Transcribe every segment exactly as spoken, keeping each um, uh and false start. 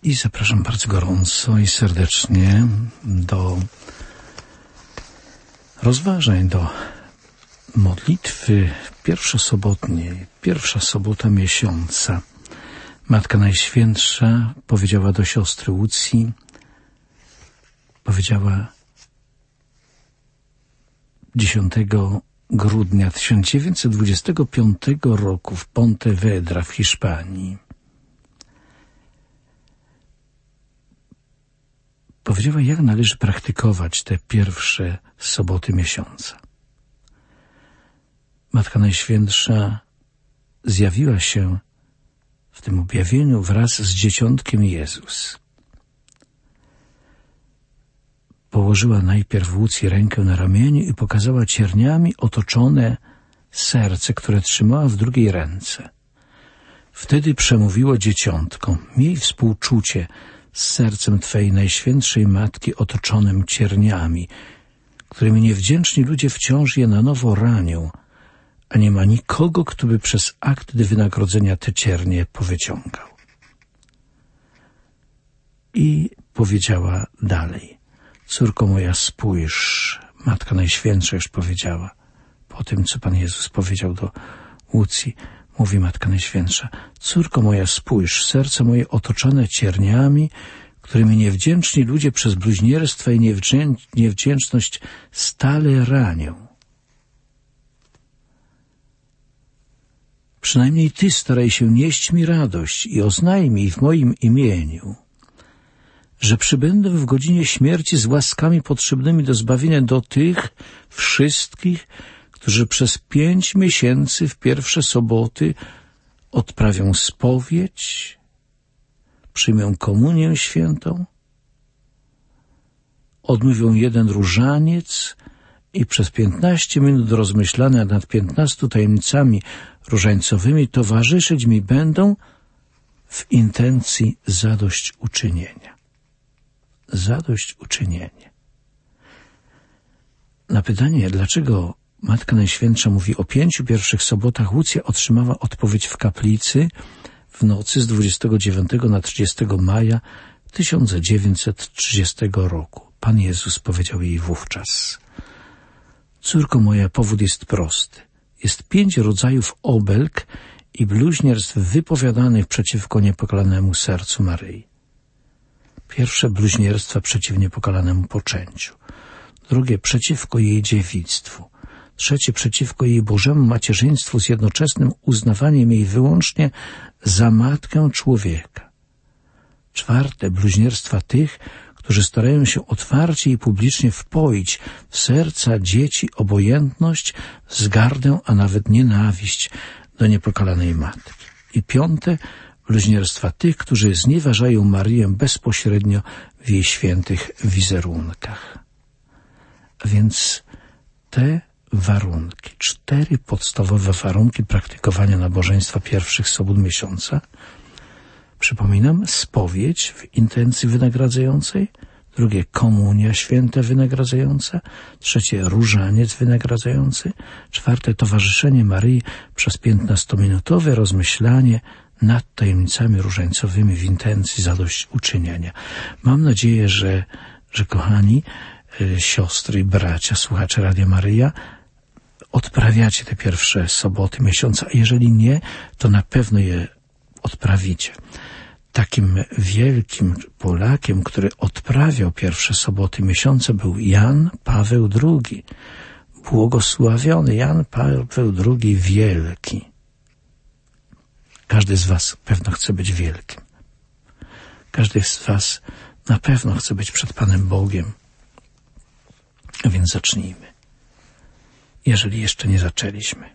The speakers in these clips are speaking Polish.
I zapraszam bardzo gorąco i serdecznie do rozważań, do modlitwy pierwszosobotniej, pierwsza sobota miesiąca. Matka Najświętsza powiedziała do siostry Łucji, powiedziała dziesiątego grudnia tysiąc dziewięćset dwudziestego piątego roku w Pontevedra w Hiszpanii. Powiedziała, jak należy praktykować te pierwsze soboty miesiąca. Matka Najświętsza zjawiła się w tym objawieniu wraz z dzieciątkiem Jezus. Położyła najpierw Łucji rękę na ramieniu i pokazała cierniami otoczone serce, które trzymała w drugiej ręce. Wtedy przemówiło dzieciątko: miej współczucie z sercem Twej Najświętszej Matki otoczonym cierniami, którymi niewdzięczni ludzie wciąż je na nowo ranią, a nie ma nikogo, kto by przez akt wynagrodzenia te ciernie powyciągał. I powiedziała dalej: córko moja, spójrz, Matka Najświętsza już powiedziała, po tym, co Pan Jezus powiedział do Łucji, mówi Matka Najświętsza: córko moja, spójrz, serce moje otoczone cierniami, którymi niewdzięczni ludzie przez bluźnierstwo i niewdzię- niewdzięczność stale ranią. Przynajmniej Ty staraj się nieść mi radość i oznajmij w moim imieniu, że przybędę w godzinie śmierci z łaskami potrzebnymi do zbawienia do tych wszystkich, którzy przez pięć miesięcy w pierwsze soboty odprawią spowiedź, przyjmą komunię świętą, odmówią jeden różaniec i przez piętnaście minut rozmyślania nad piętnastu tajemnicami różańcowymi towarzyszyć mi będą w intencji zadośćuczynienia. Zadośćuczynienie. Na pytanie, dlaczego Matka Najświętsza mówi o pięciu pierwszych sobotach, Łucja otrzymała odpowiedź w kaplicy w nocy z dwudziestego dziewiątego na trzydziestego maja tysiąc dziewięćset trzydziestego roku. Pan Jezus powiedział jej wówczas: córko moja, powód jest prosty. Jest pięć rodzajów obelg i bluźnierstw wypowiadanych przeciwko niepokalanemu sercu Maryi. Pierwsze, bluźnierstwa przeciw niepokalanemu poczęciu. Drugie, przeciwko jej dziewictwu. Trzecie, przeciwko jej Bożemu macierzyństwu z jednoczesnym uznawaniem jej wyłącznie za matkę człowieka. Czwarte, bluźnierstwa tych, którzy starają się otwarcie i publicznie wpoić w serca dzieci obojętność, wzgardę, a nawet nienawiść do niepokalanej matki. I piąte, bluźnierstwa tych, którzy znieważają Maryję bezpośrednio w jej świętych wizerunkach. A więc te warunki, cztery podstawowe warunki praktykowania nabożeństwa pierwszych sobot miesiąca. Przypominam, spowiedź w intencji wynagradzającej, drugie, komunia święta wynagradzająca, trzecie, różaniec wynagradzający, czwarte, towarzyszenie Maryi przez piętnastominutowe rozmyślanie nad tajemnicami różańcowymi w intencji zadośćuczynienia. Mam nadzieję, że, że kochani y, siostry i bracia, słuchacze Radia Maryja, odprawiacie te pierwsze soboty miesiąca, a jeżeli nie, to na pewno je odprawicie. Takim wielkim Polakiem, który odprawiał pierwsze soboty miesiąca, był Jan Paweł drugi. Błogosławiony Jan Paweł drugi Wielki. Każdy z was pewno chce być wielkim. Każdy z was na pewno chce być przed Panem Bogiem. A więc zacznijmy, jeżeli jeszcze nie zaczęliśmy.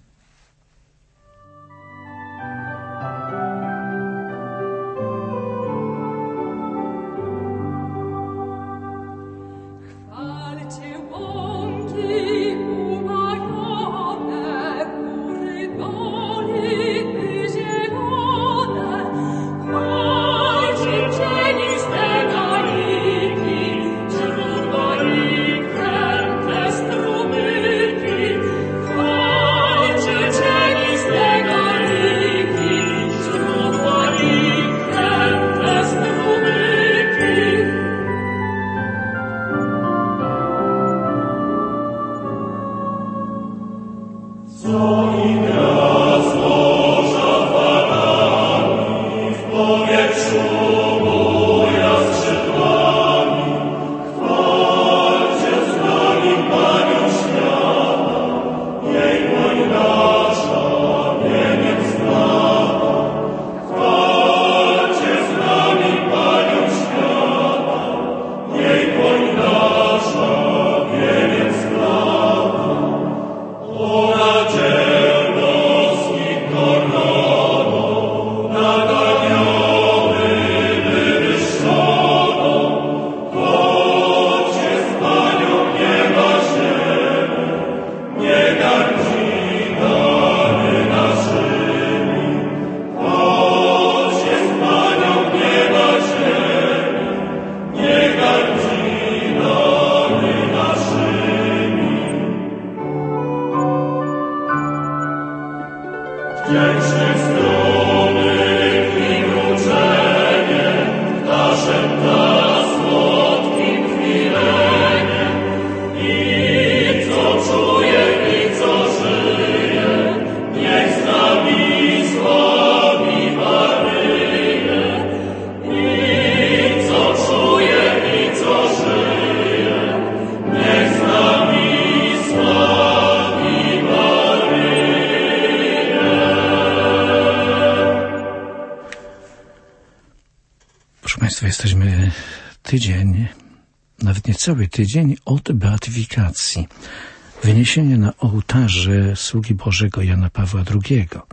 Jesteśmy tydzień, nawet niecały tydzień od beatyfikacji, wyniesienia na ołtarze sługi Bożego Jana Pawła drugiego.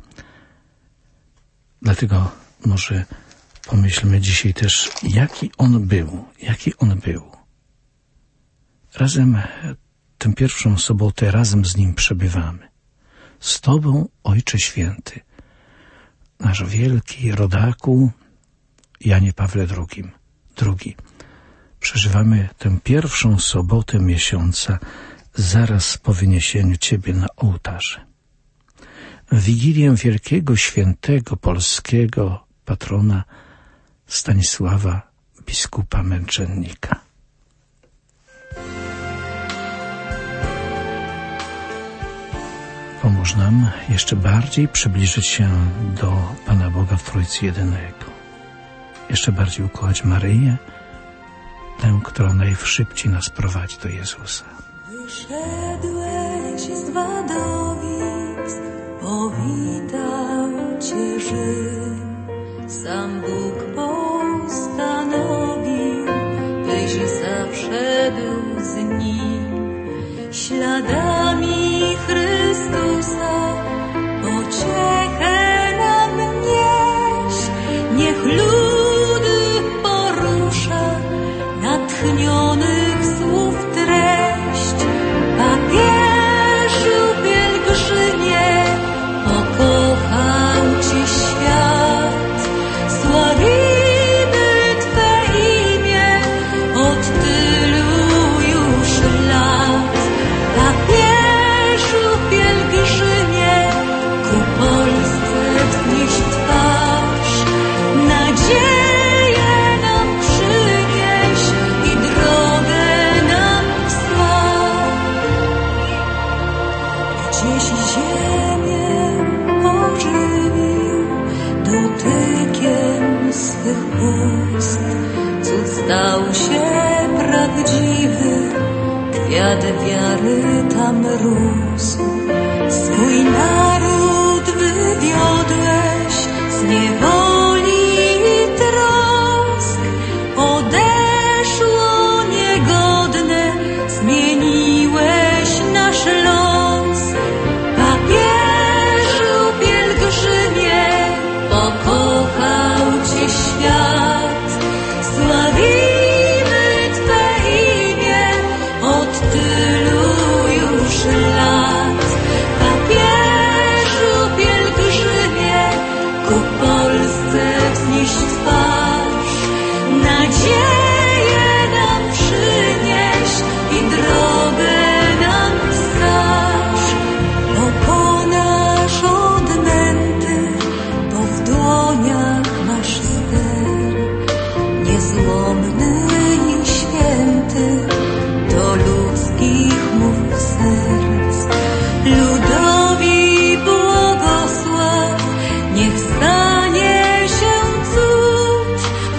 Dlatego może pomyślmy dzisiaj też, jaki on był, jaki on był. Razem tę pierwszą sobotę, razem z nim przebywamy. Z Tobą, Ojcze Święty, nasz wielki rodaku, Janie Pawle drugim. Drugi. Przeżywamy tę pierwszą sobotę miesiąca zaraz po wyniesieniu Ciebie na ołtarze. Wigilię wielkiego świętego polskiego patrona Stanisława, biskupa męczennika. Pomóż nam jeszcze bardziej przybliżyć się do Pana Boga w Trójcy Jedynego. Jeszcze bardziej ukochać Maryję, tę, która najszybciej nas prowadzi do Jezusa. Wyszedłeś z Wadowic, powitał Cię Rzym. Sam Bóg postanowił, byś zawsze był z Nim. Śladami Chrystusa pociechę nam nieś. Niech ludy porusza natchnionych słów treść. Papieżu pielgrzymie, pokochał Cię świat. Sławimy Twe imię od tylu już lat. Papieżu pielgrzymie, ku Polsce wznieś twarz. Nadzieję nam przynieś i drogę nam wskaż. Gdzieś ziemię ożywił dotykiem swych ust. Cud stał się prawdziwy, kwiat wiary tam rósł. Swój naród wywiodłeś z niewoli i trosk. Odeszło niegodne, zmieniłeś nasz los. Papieżu pielgrzymie, pokochał Cię świat. Sławimy Twe imię od tylu już lat. Papieżu pielgrzymie, ku Polsce wznieś twarz. Nadzieję nam przynieś i drogę nam wskaż. Pokonasz odmęty, bo w dłoniach masz ster. Niezłomny i święty, do ludzkich mów serc. Ludowi błogosław, niech stanie się cud.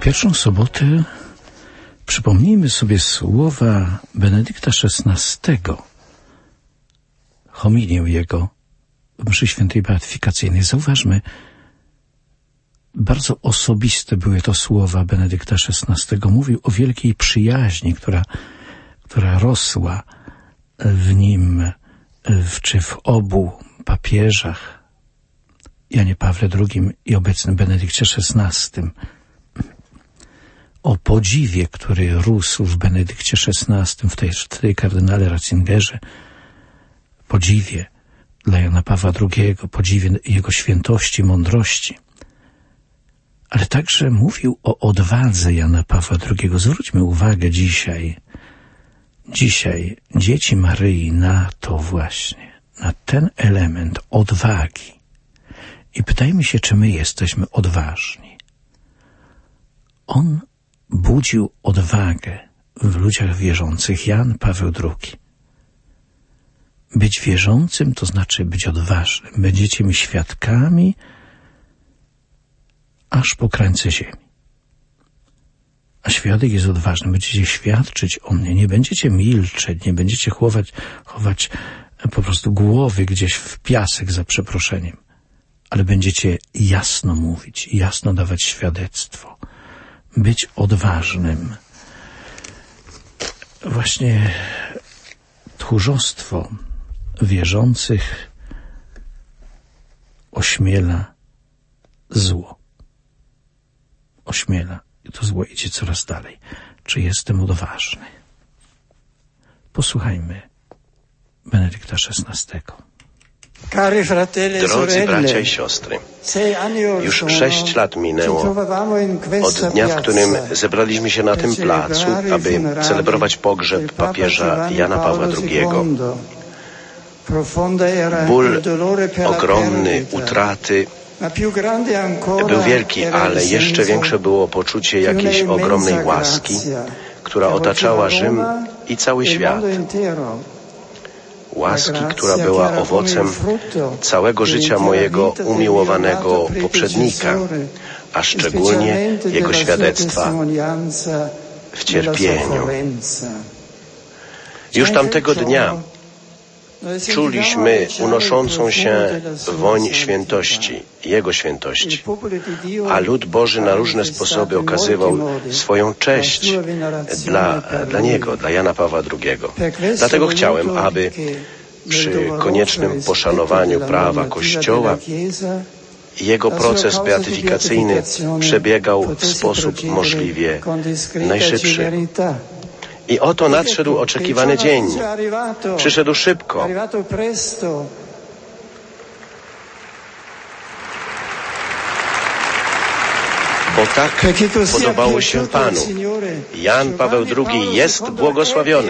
pierwszą sobotę przypomnijmy sobie słowa Benedykta szesnastego, homilię jego w mszy świętej beatyfikacyjnej. Zauważmy, bardzo osobiste były to słowa Benedykta szesnastego. Mówił o wielkiej przyjaźni, która, która rosła w nim, w, czy w obu papieżach, Janie Pawle drugim i obecnym Benedykcie szesnastym. O podziwie, który rósł w Benedykcie szesnastym, w tej, w tej kardynale Ratzingerze, podziwie dla Jana Pawła drugiego, podziwie jego świętości, mądrości. Ale także mówił o odwadze Jana Pawła drugiego. Zwróćmy uwagę dzisiaj, dzisiaj dzieci Maryi na to właśnie, na ten element odwagi. I pytajmy się, czy my jesteśmy odważni. On budził odwagę w ludziach wierzących, Jan Paweł drugi. Być wierzącym to znaczy być odważnym. Będziecie mi świadkami aż po krańce ziemi. A świadek jest odważny. Będziecie świadczyć o mnie. Nie będziecie milczeć, nie będziecie chować, chować po prostu głowy gdzieś w piasek, za przeproszeniem. Ale będziecie jasno mówić, jasno dawać świadectwo. Być odważnym. Właśnie tchórzostwo wierzących ośmiela zło. Ośmiela. I to zło idzie coraz dalej. Czy jestem odważny? Posłuchajmy Benedykta szesnastego. Drodzy bracia i siostry, już sześć lat minęło od dnia, w którym zebraliśmy się na tym placu, aby celebrować pogrzeb papieża Jana Pawła drugiego. Ból ogromny, utraty był wielki, ale jeszcze większe było poczucie jakiejś ogromnej łaski, która otaczała Rzym i cały świat. Łaski, która była owocem całego życia mojego umiłowanego poprzednika, a szczególnie jego świadectwa w cierpieniu. Już tamtego dnia czuliśmy unoszącą się woń świętości, Jego świętości, a lud Boży na różne sposoby okazywał swoją cześć dla, dla Niego, dla Jana Pawła drugiego. Dlatego chciałem, aby przy koniecznym poszanowaniu prawa Kościoła jego proces beatyfikacyjny przebiegał w sposób możliwie najszybszy. I oto nadszedł oczekiwany dzień. Przyszedł szybko. Bo tak podobało się Panu. Jan Paweł drugi jest błogosławiony.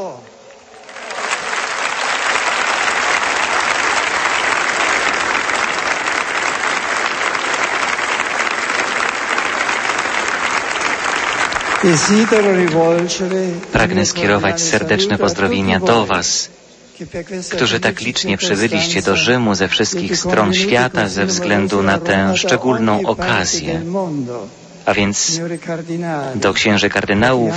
Pragnę skierować serdeczne pozdrowienia do Was, którzy tak licznie przybyliście do Rzymu ze wszystkich stron świata ze względu na tę szczególną okazję. A więc do księży kardynałów,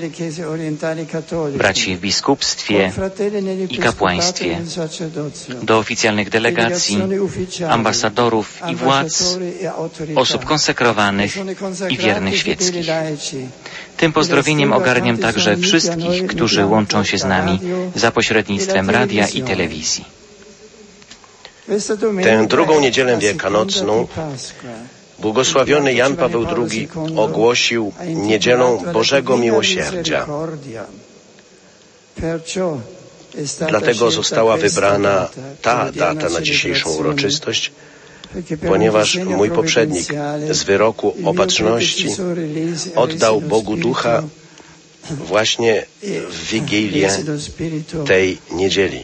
braci w biskupstwie i kapłaństwie, do oficjalnych delegacji, ambasadorów i władz, osób konsekrowanych i wiernych świeckich. Tym pozdrowieniem ogarniam także wszystkich, którzy łączą się z nami za pośrednictwem radia i telewizji. Tę drugą niedzielę wielkanocną błogosławiony Jan Paweł drugi ogłosił niedzielą Bożego Miłosierdzia. Dlatego została wybrana ta data na dzisiejszą uroczystość, ponieważ mój poprzednik z wyroku opatrzności oddał Bogu Ducha właśnie w Wigilię tej niedzieli.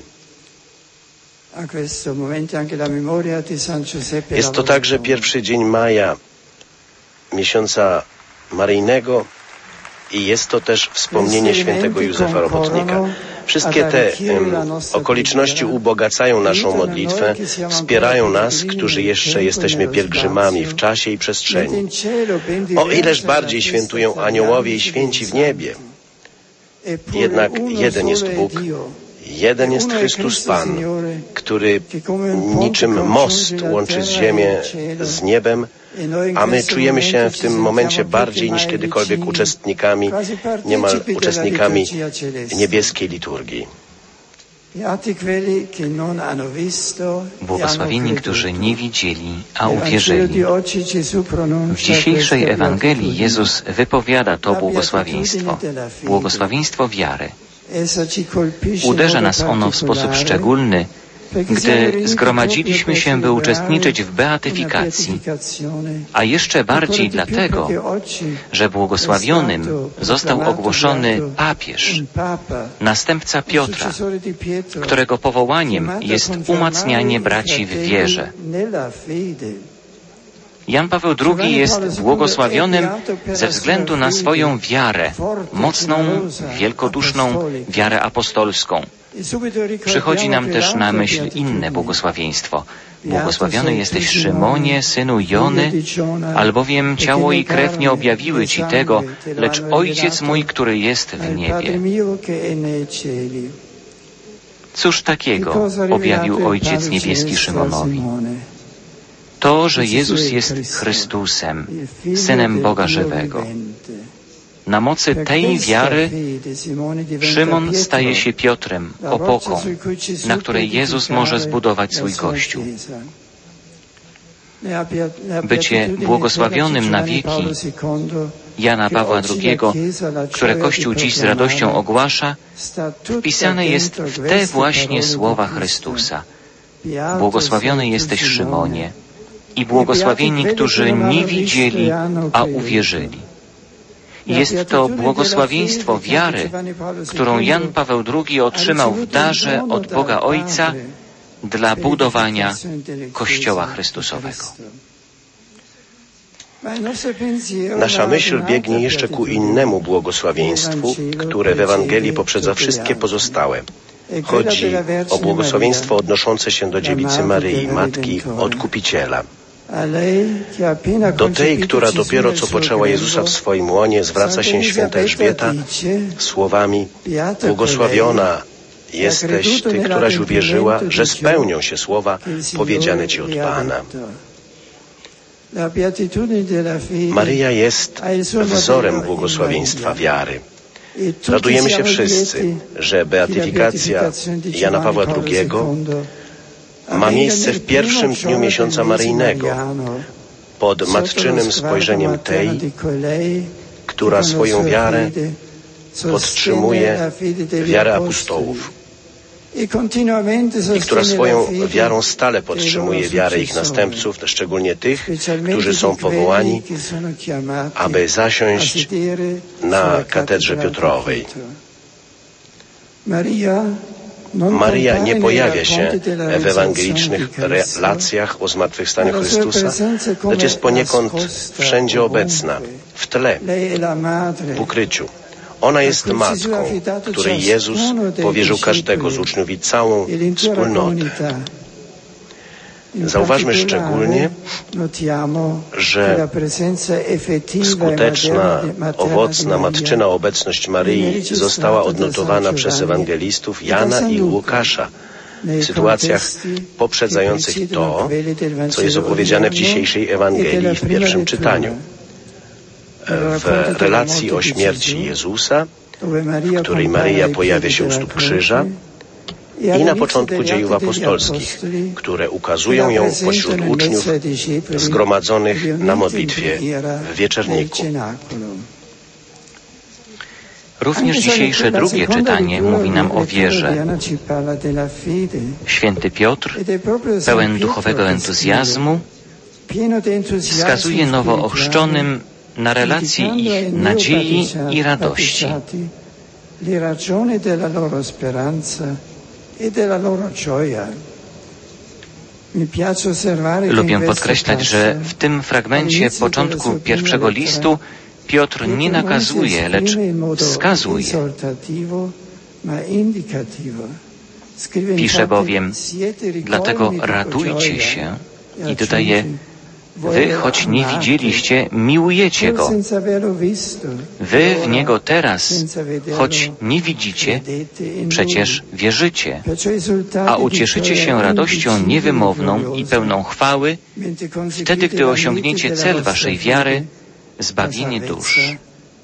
Jest to także pierwszy dzień maja, miesiąca maryjnego, i jest to też wspomnienie świętego Józefa Robotnika. Wszystkie te um, okoliczności ubogacają naszą modlitwę, wspierają nas, którzy jeszcze jesteśmy pielgrzymami w czasie i przestrzeni. O ileż bardziej świętują aniołowie i święci w niebie. Jednak jeden jest Bóg, jeden jest Chrystus Pan, który niczym most łączy ziemię z niebem, a my czujemy się w tym momencie bardziej niż kiedykolwiek uczestnikami, niemal uczestnikami niebieskiej liturgii. Błogosławieni, którzy nie widzieli, a uwierzyli. W dzisiejszej Ewangelii Jezus wypowiada to błogosławieństwo, błogosławieństwo wiary. Uderza nas ono w sposób szczególny, gdy zgromadziliśmy się, by uczestniczyć w beatyfikacji, a jeszcze bardziej dlatego, że błogosławionym został ogłoszony papież, następca Piotra, którego powołaniem jest umacnianie braci w wierze. Jan Paweł drugi jest błogosławionym ze względu na swoją wiarę, mocną, wielkoduszną wiarę apostolską. Przychodzi nam też na myśl inne błogosławieństwo. Błogosławiony jesteś, Szymonie, synu Jony, albowiem ciało i krew nie objawiły Ci tego, lecz Ojciec mój, który jest w niebie. Cóż takiego objawił Ojciec Niebieski Szymonowi? To, że Jezus jest Chrystusem, Synem Boga żywego. Na mocy tej wiary Szymon staje się Piotrem, opoką, na której Jezus może zbudować swój Kościół. Bycie błogosławionym na wieki Jana Pawła drugiego, które Kościół dziś z radością ogłasza, wpisane jest w te właśnie słowa Chrystusa. Błogosławiony jesteś, Szymonie, i błogosławieni, którzy nie widzieli, a uwierzyli. Jest to błogosławieństwo wiary, którą Jan Paweł drugi otrzymał w darze od Boga Ojca dla budowania Kościoła Chrystusowego. Nasza myśl biegnie jeszcze ku innemu błogosławieństwu, które w Ewangelii poprzedza wszystkie pozostałe. Chodzi o błogosławieństwo odnoszące się do dziewicy Maryi, matki Odkupiciela. Do tej, która dopiero co poczęła Jezusa w swoim łonie, zwraca się święta Elżbieta słowami: błogosławiona jesteś Ty, któraś uwierzyła, że spełnią się słowa powiedziane Ci od Pana. Maryja jest wzorem błogosławieństwa wiary. Radujemy się wszyscy, że beatyfikacja Jana Pawła drugiego ma miejsce w pierwszym dniu miesiąca maryjnego, pod matczynym spojrzeniem tej, która swoją wiarę podtrzymuje wiarę apostołów i która swoją wiarą stale podtrzymuje wiarę ich następców, szczególnie tych, którzy są powołani, aby zasiąść na katedrze Piotrowej. Maryja nie pojawia się w ewangelicznych relacjach o zmartwychwstaniu Chrystusa, lecz jest poniekąd wszędzie obecna, w tle, w ukryciu. Ona jest matką, której Jezus powierzył każdego z uczniów i całą wspólnotę. Zauważmy szczególnie, że skuteczna, owocna, matczyna obecność Maryi została odnotowana przez ewangelistów Jana i Łukasza w sytuacjach poprzedzających to, co jest opowiedziane w dzisiejszej Ewangelii w pierwszym czytaniu. W relacji o śmierci Jezusa, w której Maryja pojawia się u stóp krzyża, i na początku dziejów apostolskich, które ukazują ją pośród uczniów zgromadzonych na modlitwie w wieczerniku. Również dzisiejsze drugie czytanie mówi nam o wierze. Święty Piotr, pełen duchowego entuzjazmu, wskazuje nowo ochrzczonym na relację ich nadziei i radości. Lubię podkreślać, że w tym fragmencie początku pierwszego listu Piotr nie nakazuje, lecz wskazuje. Pisze bowiem, dlatego radujcie się i dodaje, wy, choć nie widzieliście, miłujecie Go. Wy w Niego teraz, choć nie widzicie, przecież wierzycie, a ucieszycie się radością niewymowną i pełną chwały, wtedy, gdy osiągniecie cel waszej wiary, zbawienie dusz.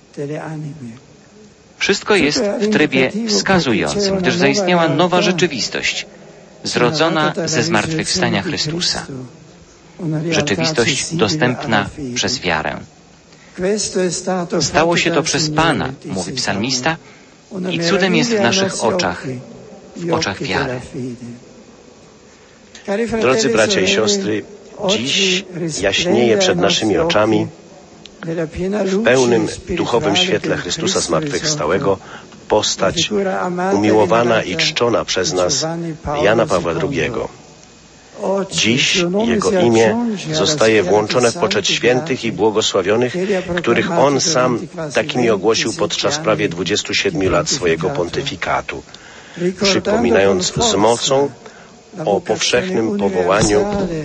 Wszystko jest w trybie wskazującym, gdyż zaistniała nowa rzeczywistość, zrodzona ze zmartwychwstania Chrystusa. Rzeczywistość dostępna przez wiarę. Stało się to przez Pana, mówi psalmista, i cudem jest w naszych oczach, w oczach wiary. Drodzy bracia i siostry, dziś jaśnieje przed naszymi oczami w pełnym duchowym świetle Chrystusa zmartwychwstałego postać umiłowana i czczona przez nas Jana Pawła drugiego. Dziś Jego imię zostaje włączone w poczet świętych i błogosławionych, których On sam takimi ogłosił podczas prawie dwudziestu siedmiu lat swojego pontyfikatu, przypominając z mocą o powszechnym powołaniu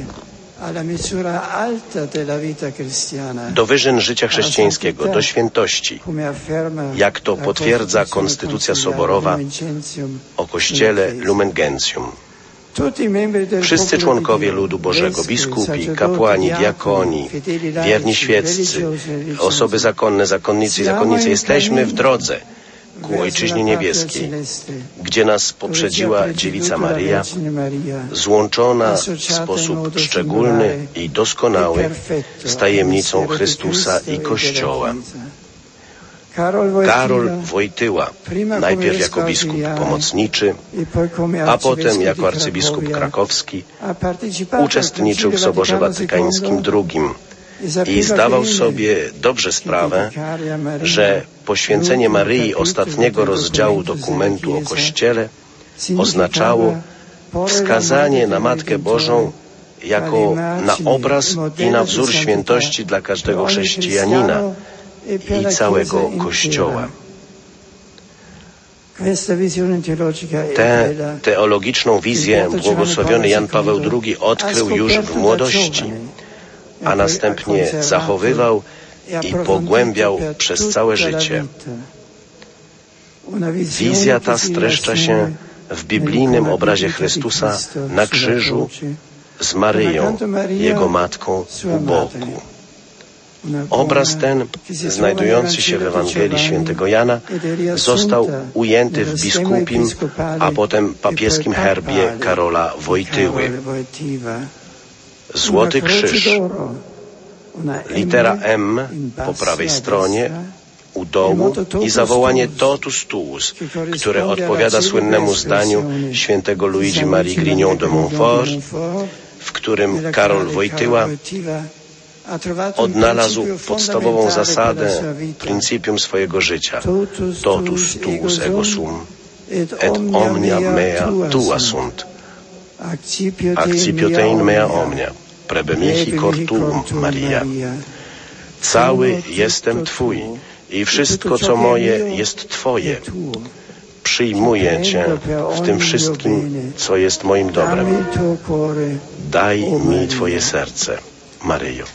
do wyżyn życia chrześcijańskiego, do świętości, jak to potwierdza Konstytucja Soborowa o Kościele Lumen Gentium. Wszyscy członkowie ludu Bożego, biskupi, kapłani, diakoni, wierni świeccy, osoby zakonne, zakonnicy i zakonnice, jesteśmy w drodze ku Ojczyźnie Niebieskiej, gdzie nas poprzedziła Dziewica Maryja, złączona w sposób szczególny i doskonały z tajemnicą Chrystusa i Kościoła. Karol Wojtyła, najpierw jako biskup pomocniczy, a potem jako arcybiskup krakowski, uczestniczył w Soborze Watykańskim drugim i zdawał sobie dobrze sprawę, że poświęcenie Maryi ostatniego rozdziału dokumentu o Kościele oznaczało wskazanie na Matkę Bożą jako na obraz i na wzór świętości dla każdego chrześcijanina i całego Kościoła. Tę teologiczną wizję błogosławiony Jan Paweł drugi odkrył już w młodości, a następnie zachowywał i pogłębiał przez całe życie. Wizja ta streszcza się w biblijnym obrazie Chrystusa na krzyżu z Maryją, Jego matką, u boku. Obraz ten, znajdujący się w Ewangelii świętego Jana, został ujęty w biskupim, a potem papieskim herbie Karola Wojtyły. Złoty krzyż, litera M po prawej stronie, u dołu i zawołanie totus tuus, które odpowiada słynnemu zdaniu świętego Luigi Marii Grignon de Montfort, w którym Karol Wojtyła odnalazł podstawową zasadę, principium swojego życia. Totus tuus ego sum, et omnia mea tua sunt. Accipiotein mea omnia, prebe mihi cor tuum, Maria. Cały jestem Twój i wszystko, co moje, jest Twoje. Przyjmuję Cię w tym wszystkim, co jest moim dobrem. Daj mi Twoje serce, Maryjo.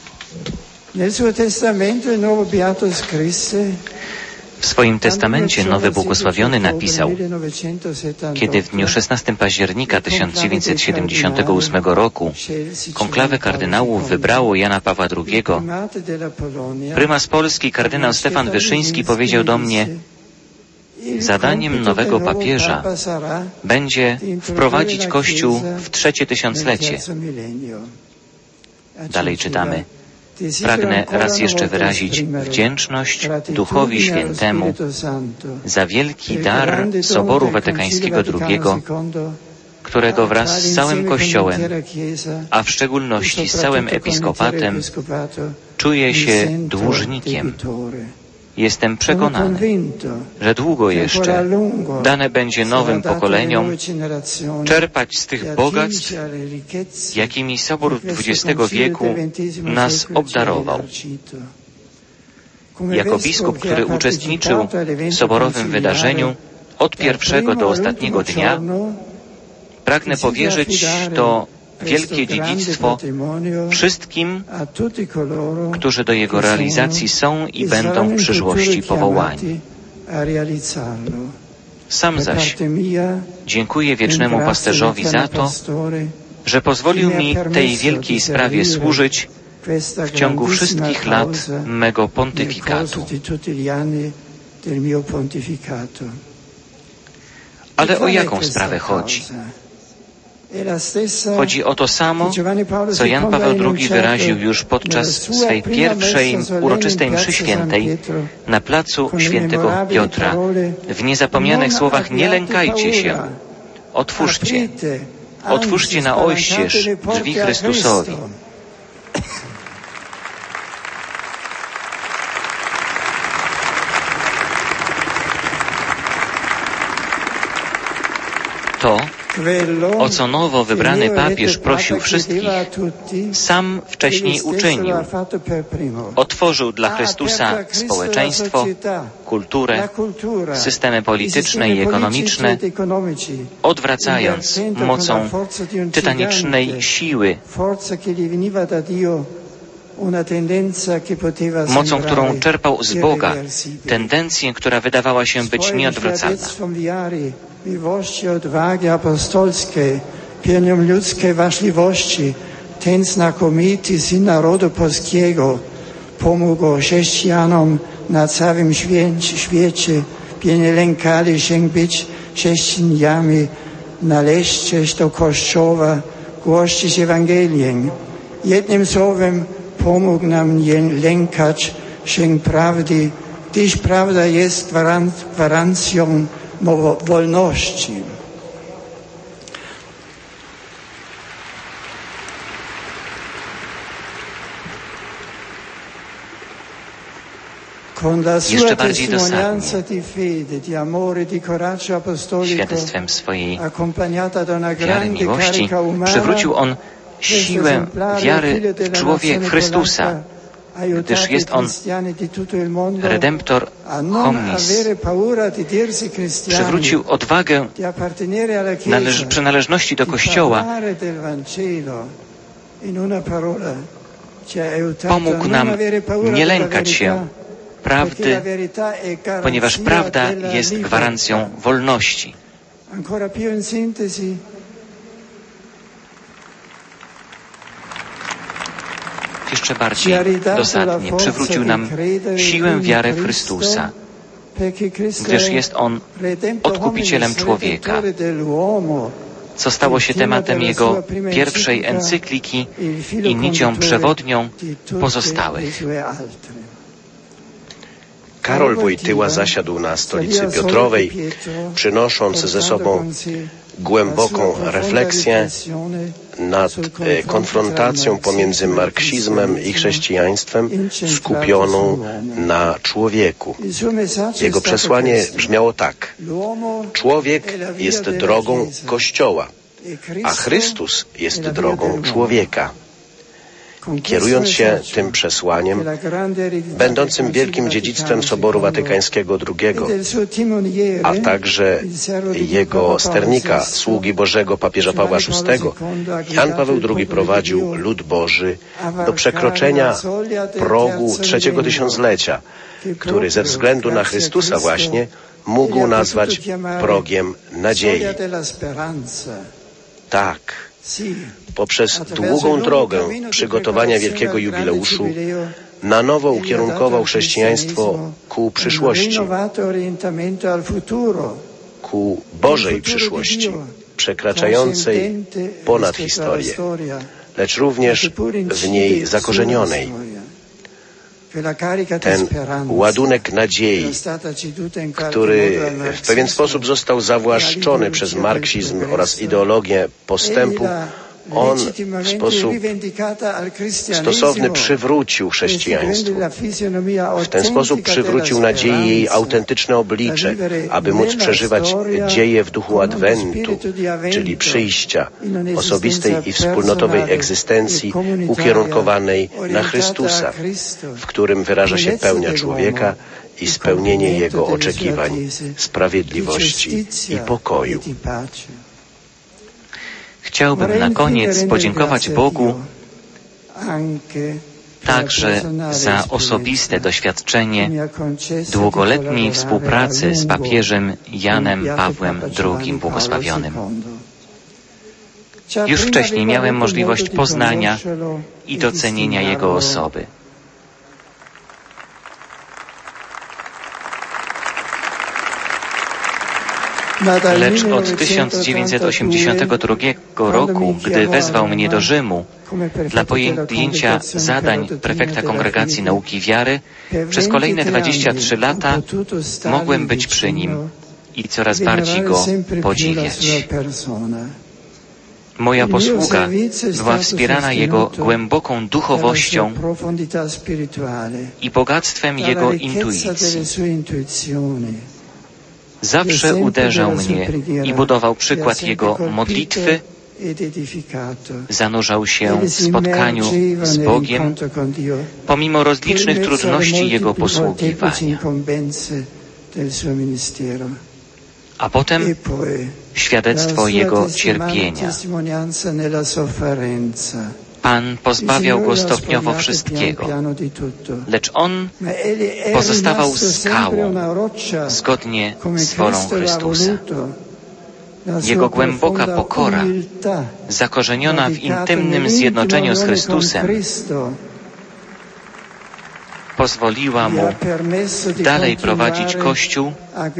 W swoim testamencie Nowy Błogosławiony napisał: kiedy w dniu szesnastego października tysiąc dziewięćset siedemdziesiątego ósmego roku konklawę kardynałów wybrało Jana Pawła drugiego, prymas Polski kardynał Stefan Wyszyński powiedział do mnie: zadaniem nowego papieża będzie wprowadzić Kościół w trzecie tysiąclecie. Dalej czytamy: pragnę raz jeszcze wyrazić wdzięczność Duchowi Świętemu za wielki dar Soboru Watykańskiego drugiego, którego wraz z całym Kościołem, a w szczególności z całym episkopatem, czuję się dłużnikiem. Jestem przekonany, że długo jeszcze dane będzie nowym pokoleniom czerpać z tych bogactw, jakimi Sobór dwudziestego wieku nas obdarował. Jako biskup, który uczestniczył w soborowym wydarzeniu, Od pierwszego do ostatniego dnia pragnę powierzyć to wielkie dziedzictwo wszystkim, którzy do jego realizacji są i będą w przyszłości powołani. Sam zaś dziękuję wiecznemu pasterzowi za to, że pozwolił mi tej wielkiej sprawie służyć w ciągu wszystkich lat mego pontyfikatu. Ale o jaką sprawę chodzi? Chodzi o to samo, co Jan Paweł drugi wyraził już podczas swej pierwszej uroczystej mszy świętej na placu Świętego Piotra. W niezapomnianych słowach: nie lękajcie się, otwórzcie, otwórzcie na oścież drzwi Chrystusowi. To, o co nowo wybrany papież prosił wszystkich, sam wcześniej uczynił. Otworzył dla Chrystusa społeczeństwo, kulturę, systemy polityczne i ekonomiczne, odwracając mocą tytanicznej siły, mocą, którą czerpał z Boga, tendencję, która wydawała się być nieodwracalna. Miłości, odwagi apostolskiej, pieniom ludzkiej ważliwości, ten znakomity syn narodu polskiego pomógł chrześcijanom na całym świecie, by nie lękali się być chrześcijanami, należeć do Kościoła, głosić Ewangelię. Jednym słowem pomógł nam nie lękać się prawdy, gdyż prawda jest gwarancją wolności. Jeszcze bardziej dosadnie, świadectwem swojej wiary i miłości, przywrócił on siłę wiary w człowieka, w Chrystusa, gdyż jest On Redemptor homnis. Przywrócił odwagę należ- przynależności do Kościoła. Pomógł nam nie lękać się prawdy, ponieważ prawda jest gwarancją wolności. Jeszcze bardziej dosadnie przywrócił nam siłę wiary w Chrystusa, gdyż jest On odkupicielem człowieka, co stało się tematem jego pierwszej encykliki i nicią przewodnią pozostałych. Karol Wojtyła zasiadł na stolicy Piotrowej, przynosząc ze sobą głęboką refleksję nad e, konfrontacją pomiędzy marksizmem i chrześcijaństwem skupioną na człowieku. Jego przesłanie brzmiało tak: człowiek jest drogą Kościoła, a Chrystus jest drogą człowieka. Kierując się tym przesłaniem, będącym wielkim dziedzictwem Soboru Watykańskiego drugiego, a także jego sternika, sługi Bożego papieża Pawła szóstego, Jan Paweł drugi prowadził lud Boży do przekroczenia progu trzeciego tysiąclecia, który ze względu na Chrystusa właśnie mógł nazwać progiem nadziei. Tak. Poprzez długą drogę przygotowania wielkiego jubileuszu na nowo ukierunkował chrześcijaństwo ku przyszłości, ku Bożej przyszłości, przekraczającej ponad historię, lecz również w niej zakorzenionej. Ten ładunek nadziei, który w pewien sposób został zawłaszczony przez marksizm oraz ideologię postępu, on w sposób stosowny przywrócił chrześcijaństwu. W ten sposób przywrócił nadziei jej autentyczne oblicze, aby móc przeżywać dzieje w duchu Adwentu, czyli przyjścia, osobistej i wspólnotowej egzystencji ukierunkowanej na Chrystusa, w którym wyraża się pełnia człowieka i spełnienie Jego oczekiwań, sprawiedliwości i pokoju. Chciałbym na koniec podziękować Bogu także za osobiste doświadczenie długoletniej współpracy z papieżem Janem Pawłem drugim Błogosławionym. Już wcześniej miałem możliwość poznania i docenienia jego osoby. Lecz od tysiąc dziewięćset osiemdziesiątego drugiego roku, gdy wezwał mnie do Rzymu dla podjęcia zadań prefekta Kongregacji Nauki Wiary, przez kolejne dwadzieścia trzy lata mogłem być przy nim i coraz bardziej go podziwiać. Moja posługa była wspierana jego głęboką duchowością i bogactwem jego intuicji. Zawsze uderzał mnie i budował przykład jego modlitwy, zanurzał się w spotkaniu z Bogiem, pomimo rozlicznych trudności jego posługiwania. A potem świadectwo jego cierpienia. Pan pozbawiał go stopniowo wszystkiego, lecz on pozostawał skałą, zgodnie z wolą Chrystusa. Jego głęboka pokora, zakorzeniona w intymnym zjednoczeniu z Chrystusem, pozwoliła mu dalej prowadzić Kościół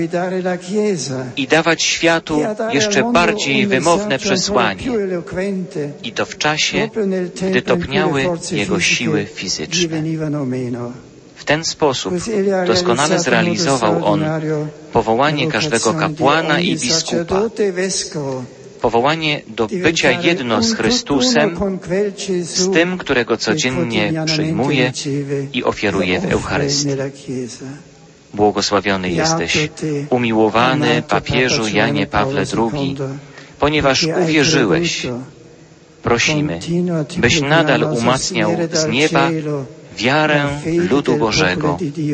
i dawać światu jeszcze bardziej wymowne przesłanie, i to w czasie, gdy topniały jego siły fizyczne. W ten sposób doskonale zrealizował on powołanie każdego kapłana i biskupa, powołanie do bycia jedno z Chrystusem, z tym, którego codziennie przyjmuje i ofiaruje w Eucharystii. Błogosławiony jesteś, umiłowany papieżu Janie Pawle drugi, ponieważ uwierzyłeś. Prosimy, byś nadal umacniał z nieba wiarę ludu Bożego.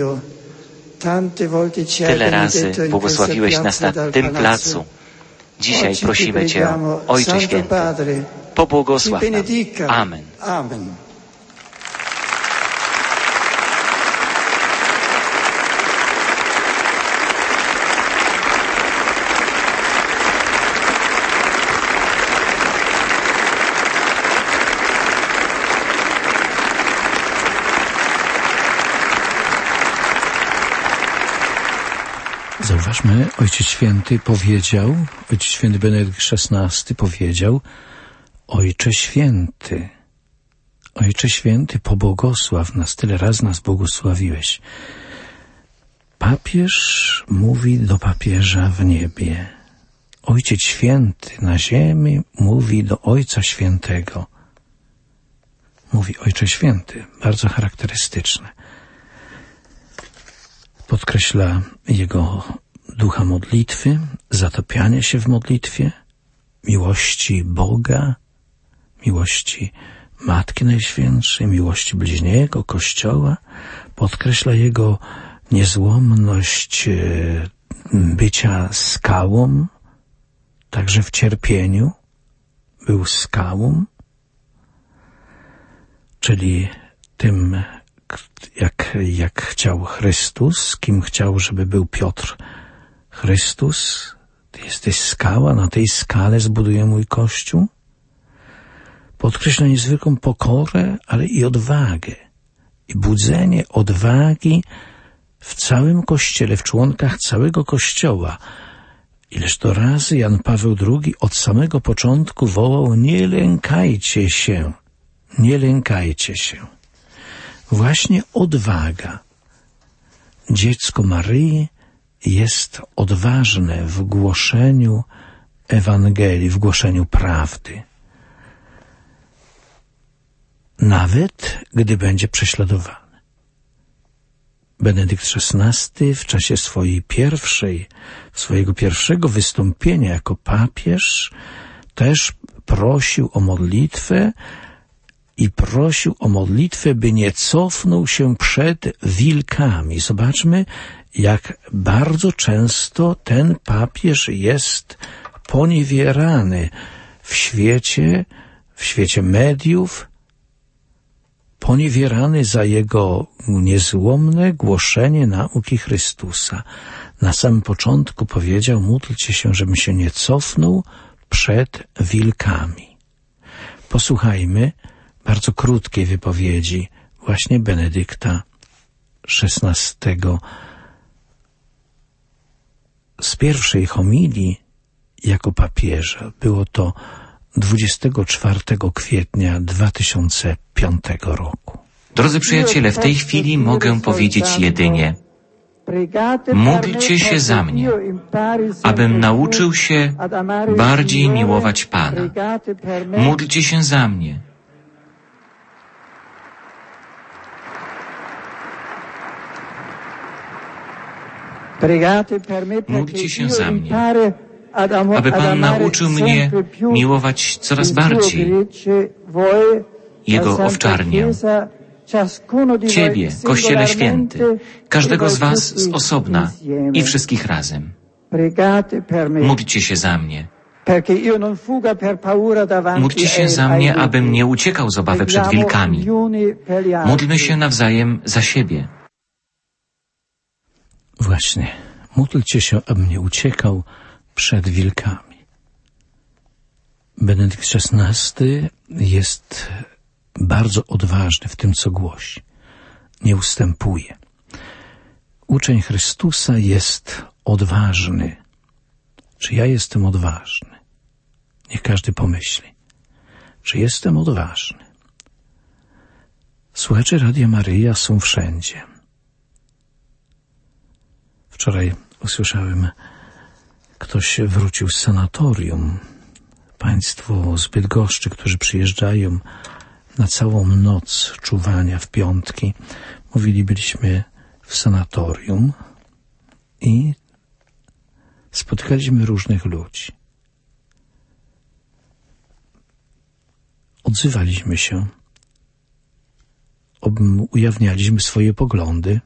Tyle razy błogosławiłeś nas na tym placu. Dzisiaj prosimy Cię, Ojcze Święty, pobłogosław nam. Amen. Zauważmy, Ojciec Święty powiedział, Ojciec Święty Benedykt szesnasty powiedział: Ojcze Święty, Ojcze Święty, pobłogosław nas, tyle razy nas błogosławiłeś. Papież mówi do papieża w niebie. Ojciec Święty na ziemi mówi do Ojca Świętego. Mówi Ojcze Święty, bardzo charakterystyczne. Podkreśla jego ducha modlitwy, zatopiania się w modlitwie, miłości Boga, miłości Matki Najświętszej, miłości bliźniego, Kościoła. Podkreśla jego niezłomność bycia skałą, także w cierpieniu był skałą, czyli tym, jak, jak chciał Chrystus, kim chciał, żeby był Piotr. Chrystus, Ty jesteś skała, na tej skale zbuduję mój Kościół. Podkreśla niezwykłą pokorę, ale i odwagę. I budzenie odwagi w całym Kościele, w członkach całego Kościoła. Ileż to razy Jan Paweł drugi od samego początku wołał: nie lękajcie się, nie lękajcie się. Właśnie odwaga. Dziecko Maryi jest odważne w głoszeniu Ewangelii, w głoszeniu prawdy. Nawet gdy będzie prześladowane. Benedykt szesnasty w czasie swojej pierwszej, swojego pierwszego wystąpienia jako papież też prosił o modlitwę i prosił o modlitwę, by nie cofnął się przed wilkami. Zobaczmy, jak bardzo często ten papież jest poniewierany w świecie, w świecie mediów, poniewierany za jego niezłomne głoszenie nauki Chrystusa. Na samym początku powiedział: módlcie się, żebym się nie cofnął przed wilkami. Posłuchajmy bardzo krótkiej wypowiedzi właśnie Benedykta szesnastego. Z pierwszej homilii jako papieża. Było to dwudziestego czwartego kwietnia dwa tysiące piątego roku. Drodzy przyjaciele, w tej chwili mogę powiedzieć jedynie: módlcie się za mnie, abym nauczył się bardziej miłować Pana. Módlcie się za mnie. Módlcie się za mnie, aby Pan nauczył mnie miłować coraz bardziej Jego owczarnię. Ciebie, Kościele Święty, każdego z was z osobna i wszystkich razem. Módlcie się za mnie. Módlcie się za mnie, abym nie uciekał z obawy przed wilkami. Módlmy się nawzajem za siebie. Właśnie, módlcie się, abym nie uciekał przed wilkami. Benedykt szesnasty jest bardzo odważny w tym, co głosi. Nie ustępuje. Uczeń Chrystusa jest odważny. Czy ja jestem odważny? Niech każdy pomyśli. Czy jestem odważny? Słuchacze Radia Maryja są wszędzie. Wczoraj usłyszałem, ktoś wrócił z sanatorium. Państwo z Bydgoszczy, którzy przyjeżdżają na całą noc czuwania w piątki. Mówili, byliśmy w sanatorium i spotykaliśmy różnych ludzi. Odzywaliśmy się, ujawnialiśmy swoje poglądy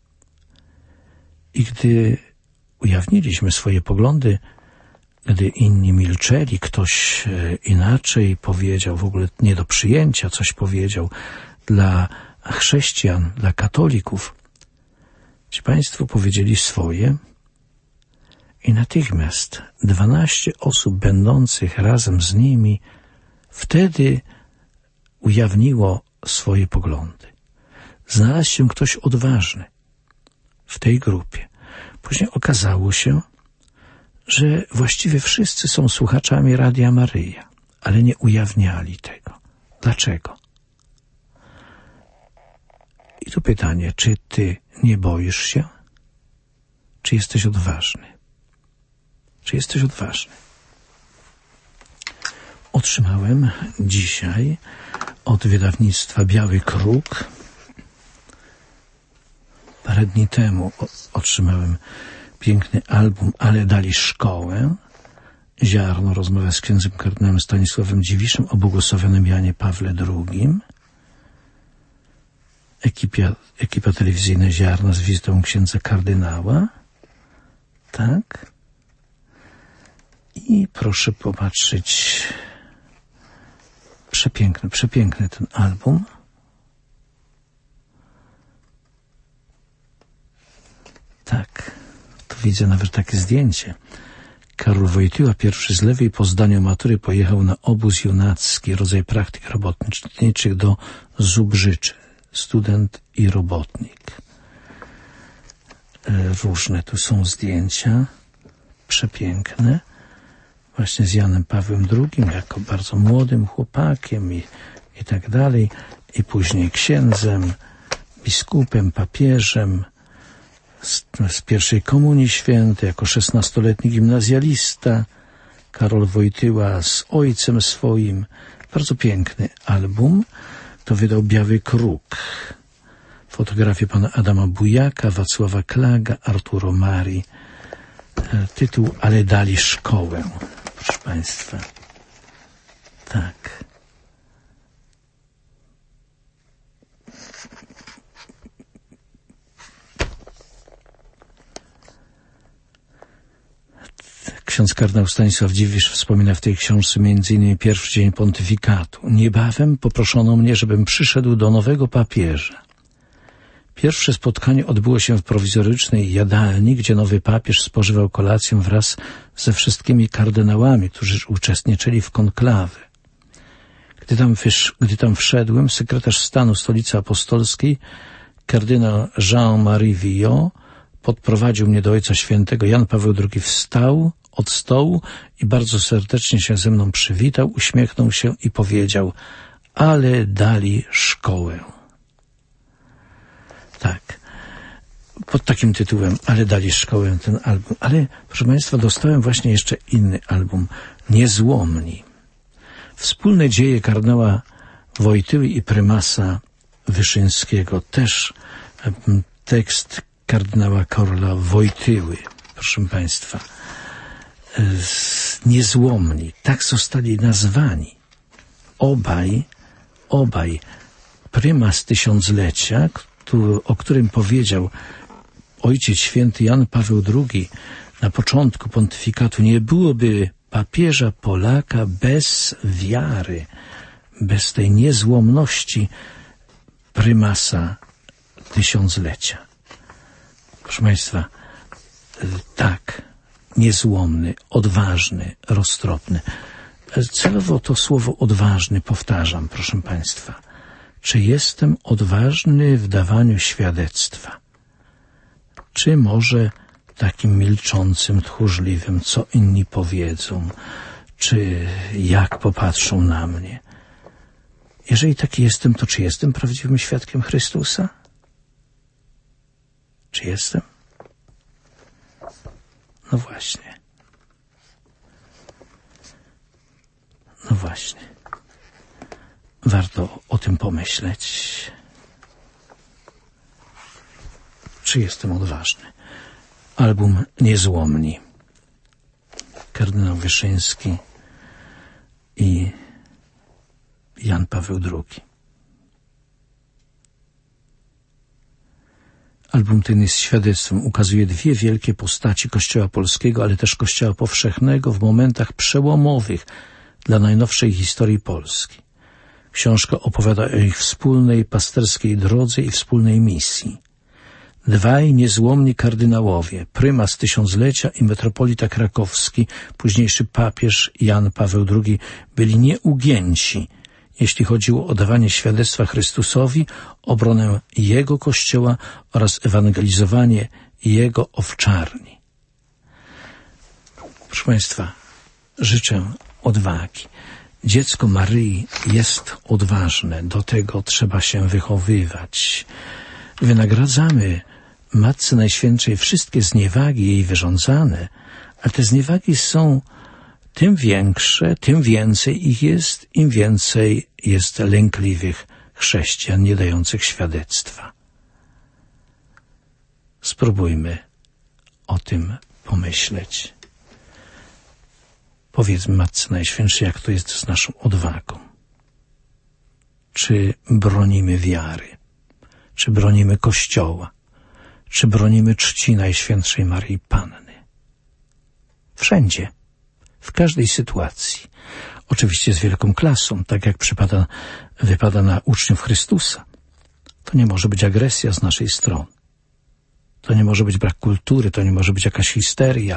i gdy ujawniliśmy swoje poglądy, gdy inni milczeli, ktoś inaczej powiedział, w ogóle nie do przyjęcia coś powiedział dla chrześcijan, dla katolików, ci państwo powiedzieli swoje i natychmiast dwanaście osób będących razem z nimi wtedy ujawniło swoje poglądy. Znalazł się ktoś odważny w tej grupie. Później okazało się, że właściwie wszyscy są słuchaczami Radia Maryja, ale nie ujawniali tego. Dlaczego? I tu pytanie, czy ty nie boisz się? Czy jesteś odważny? Czy jesteś odważny? Otrzymałem dzisiaj od wydawnictwa Biały Kruk, parę dni temu otrzymałem piękny album Ale dali szkołę. Ziarno, rozmawia z księdzem kardynałem Stanisławem Dziwiszem o błogosławionym Janie Pawle drugim. Ekipa, ekipa telewizyjna Ziarna z wizytą księdza kardynała. Tak. I proszę popatrzeć. Przepiękny, przepiękny ten album. Tak. Tu widzę nawet takie zdjęcie. Karol Wojtyła, pierwszy z lewej, po zdaniu matury pojechał na obóz junacki, rodzaj praktyk robotniczych do Zubrzyczy. Student i robotnik. Różne tu są zdjęcia. Przepiękne. Właśnie z Janem Pawłem drugim, jako bardzo młodym chłopakiem i, i tak dalej. I później księdzem, biskupem, papieżem, z, z pierwszej komunii świętej, jako szesnastoletni gimnazjalista. Karol Wojtyła z ojcem swoim. Bardzo piękny album. To wydał Biały Kruk. Fotografie pana Adama Bujaka, Wacława Klaga, Arturo Mari. Tytuł Ale dali szkołę. Proszę państwa. Tak. Ksiądz kardynał Stanisław Dziwisz wspomina w tej książce między innymi pierwszy dzień pontyfikatu. Niebawem poproszono mnie, żebym przyszedł do nowego papieża. Pierwsze spotkanie odbyło się w prowizorycznej jadalni, gdzie nowy papież spożywał kolację wraz ze wszystkimi kardynałami, którzy uczestniczyli w konklawy. Gdy tam, wysz, gdy tam wszedłem, sekretarz stanu Stolicy Apostolskiej, kardynał Jean-Marie Villot, podprowadził mnie do Ojca Świętego. Jan Paweł drugi wstał od stołu i bardzo serdecznie się ze mną przywitał, uśmiechnął się i powiedział: ale dali szkołę. Tak, pod takim tytułem, ale dali szkołę ten album. Ale, proszę Państwa, dostałem właśnie jeszcze inny album, Niezłomni. Wspólne dzieje kardynała Wojtyły i prymasa Wyszyńskiego. Też tekst kardynała Karola Wojtyły, proszę Państwa. Niezłomni, tak zostali nazwani. Obaj, obaj, prymas tysiąclecia, o którym powiedział Ojciec Święty Jan Paweł drugi na początku pontyfikatu: nie byłoby papieża Polaka bez wiary, bez tej niezłomności prymasa tysiąclecia. Proszę Państwa, tak, niezłomny, odważny, roztropny. Celowo to słowo odważny powtarzam, proszę Państwa. Czy jestem odważny w dawaniu świadectwa? Czy może takim milczącym, tchórzliwym, co inni powiedzą? Czy jak popatrzą na mnie? Jeżeli taki jestem, to czy jestem prawdziwym świadkiem Chrystusa? Czy jestem? No właśnie. No właśnie. Warto o tym pomyśleć. Czy jestem odważny? Album Niezłomni. Kardynał Wyszyński i Jan Paweł drugi. Album ten jest świadectwem, ukazuje dwie wielkie postaci Kościoła polskiego, ale też Kościoła powszechnego w momentach przełomowych dla najnowszej historii Polski. Książka opowiada o ich wspólnej pasterskiej drodze i wspólnej misji. Dwaj niezłomni kardynałowie, prymas tysiąclecia i metropolita krakowski, późniejszy papież Jan Paweł drugi, byli nieugięci, jeśli chodziło o dawanie świadectwa Chrystusowi, obronę Jego Kościoła oraz ewangelizowanie Jego owczarni. Proszę Państwa, życzę odwagi. Dziecko Maryi jest odważne, do tego trzeba się wychowywać. Wynagradzamy Matce Najświętszej wszystkie zniewagi jej wyrządzane, a te zniewagi są tym większe, tym więcej ich jest, im więcej jest lękliwych chrześcijan nie dających świadectwa. Spróbujmy o tym pomyśleć. Powiedzmy Matce Najświętszej, jak to jest z naszą odwagą. Czy bronimy wiary? Czy bronimy Kościoła? Czy bronimy czci Najświętszej Maryi Panny? Wszędzie, w każdej sytuacji. Oczywiście z wielką klasą, tak jak przypada, wypada na uczniów Chrystusa. To nie może być agresja z naszej strony. To nie może być brak kultury, to nie może być jakaś histeria.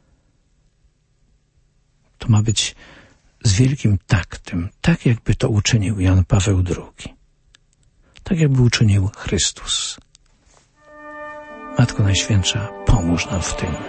To ma być z wielkim taktem, tak jakby to uczynił Jan Paweł drugi. Tak jakby uczynił Chrystus. Matko Najświętsza, pomóż nam w tym.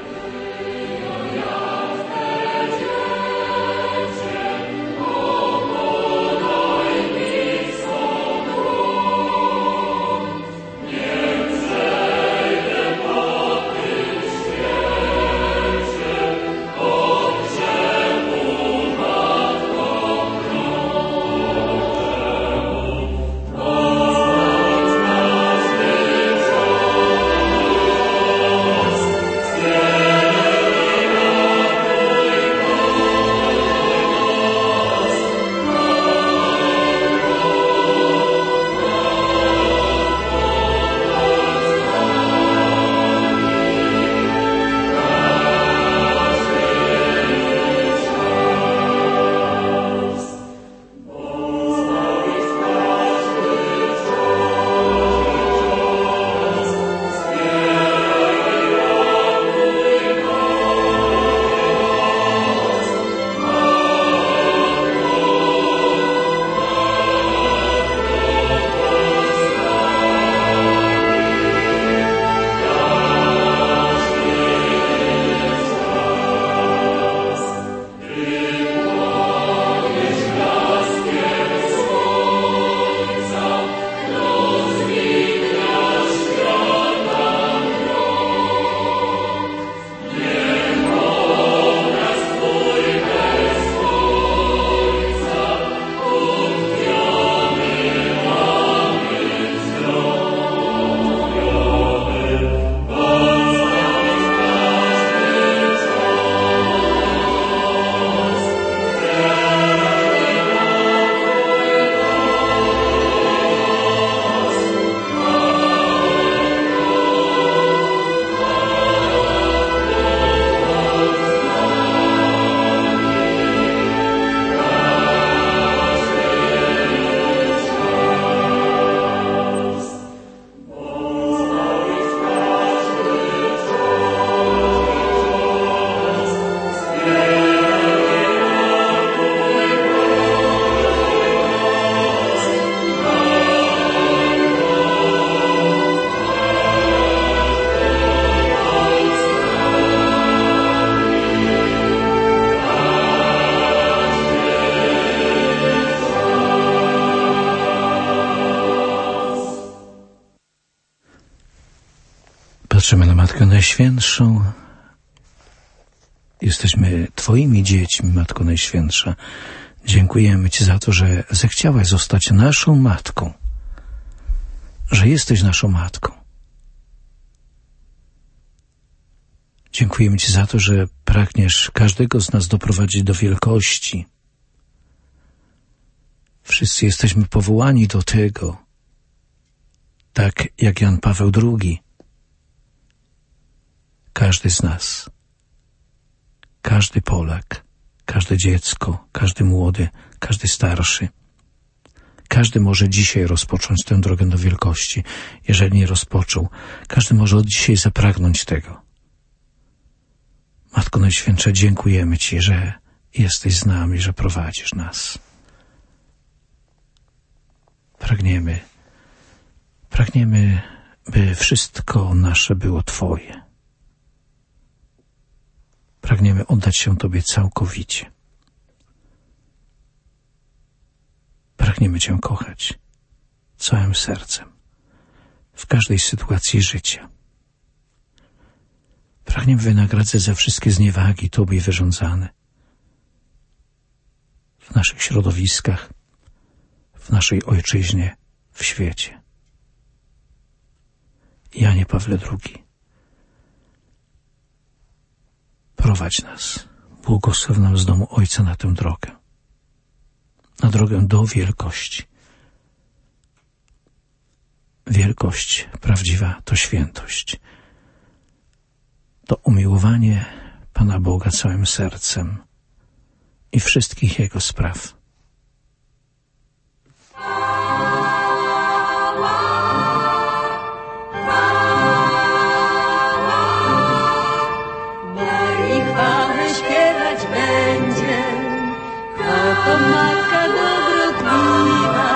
Yeah. Patrzymy na Matkę Najświętszą. Jesteśmy Twoimi dziećmi, Matko Najświętsza. Dziękujemy Ci za to, że zechciałaś zostać naszą Matką, że jesteś naszą Matką. Dziękujemy Ci za to, że pragniesz każdego z nas doprowadzić do wielkości. Wszyscy jesteśmy powołani do tego, tak jak Jan Paweł drugi. Każdy z nas, każdy Polak, każde dziecko, każdy młody, każdy starszy. Każdy może dzisiaj rozpocząć tę drogę do wielkości. Jeżeli nie rozpoczął, każdy może od dzisiaj zapragnąć tego. Matko Najświętsza, dziękujemy Ci, że jesteś z nami, że prowadzisz nas. Pragniemy, pragniemy, by wszystko nasze było Twoje. Pragniemy oddać się Tobie całkowicie. Pragniemy Cię kochać całym sercem, w każdej sytuacji życia. Pragniemy wynagradzać za wszystkie zniewagi Tobie wyrządzane w naszych środowiskach, w naszej ojczyźnie, w świecie. Janie Pawle drugi, prowadź nas, błogosław nam z domu Ojca na tę drogę, na drogę do wielkości. Wielkość prawdziwa to świętość, to umiłowanie Pana Boga całym sercem i wszystkich Jego spraw. To Matka dobrotliwa,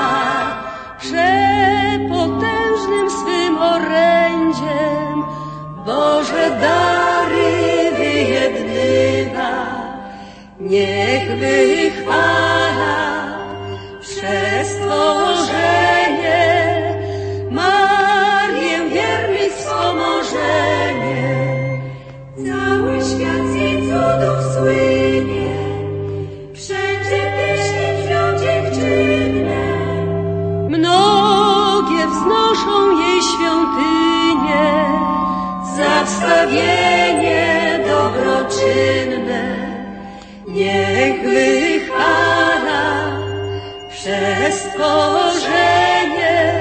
przepotężnym swym orędziem Boże dary wyjednywa. Niech wychwala przez stworzenie Marię wiernych wspomożenie. Cały świat z jej cudów słynie, mnogie wznoszą jej świątynię, za wstawienie dobroczynne. Niech wychwala przez stworzenie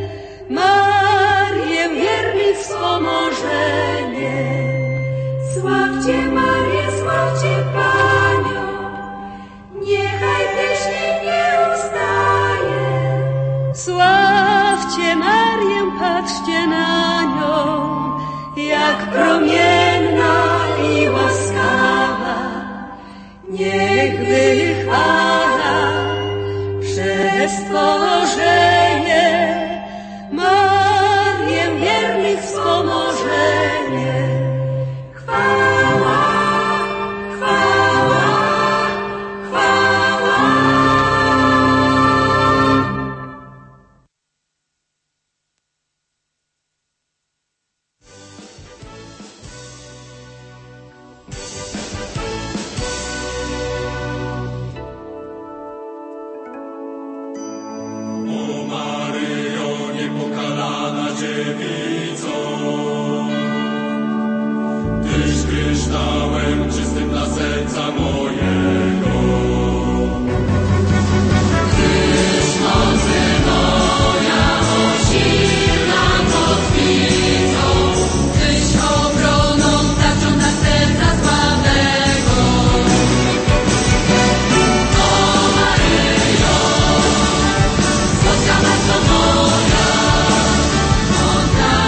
Marię wiernych wspomożenie. Sławcie Marię, sławcie Panią, niechaj pieśni nie ustaje. Sławcie Marię, patrzcie na nią, jak promienna i łaskawa. Niech wychwala przez stworzenie Marię wiernych wspomożenie. Chwała, chwała, chwała. Kryształem czystym dla serca mojego. Tyś mocy moja, silna kotwicą, Tyś obroną tarczą dla serca sławnego. O Maryjo, słodka Matko moja, oddaj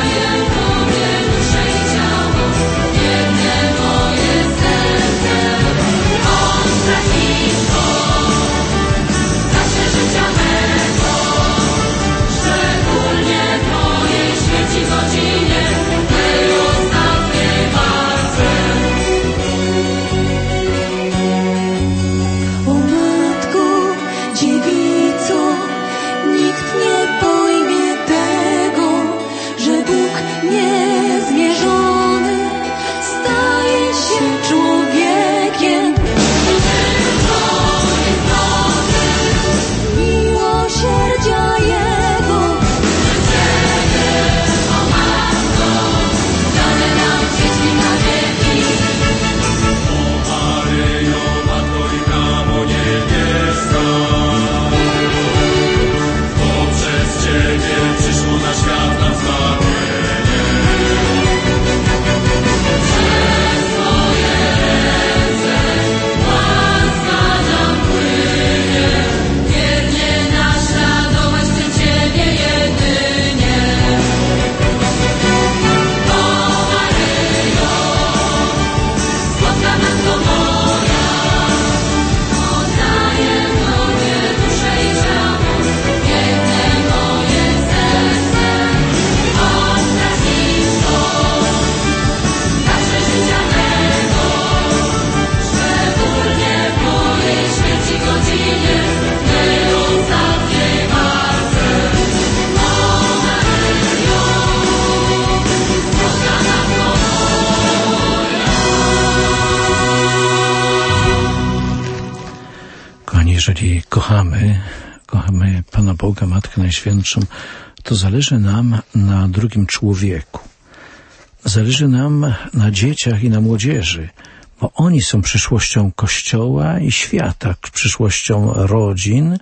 kochani, jeżeli kochamy, kochamy Pana Boga, Matkę Najświętszą, to zależy nam na drugim człowieku. Zależy nam na dzieciach i na młodzieży, bo oni są przyszłością Kościoła i świata, przyszłością rodzin,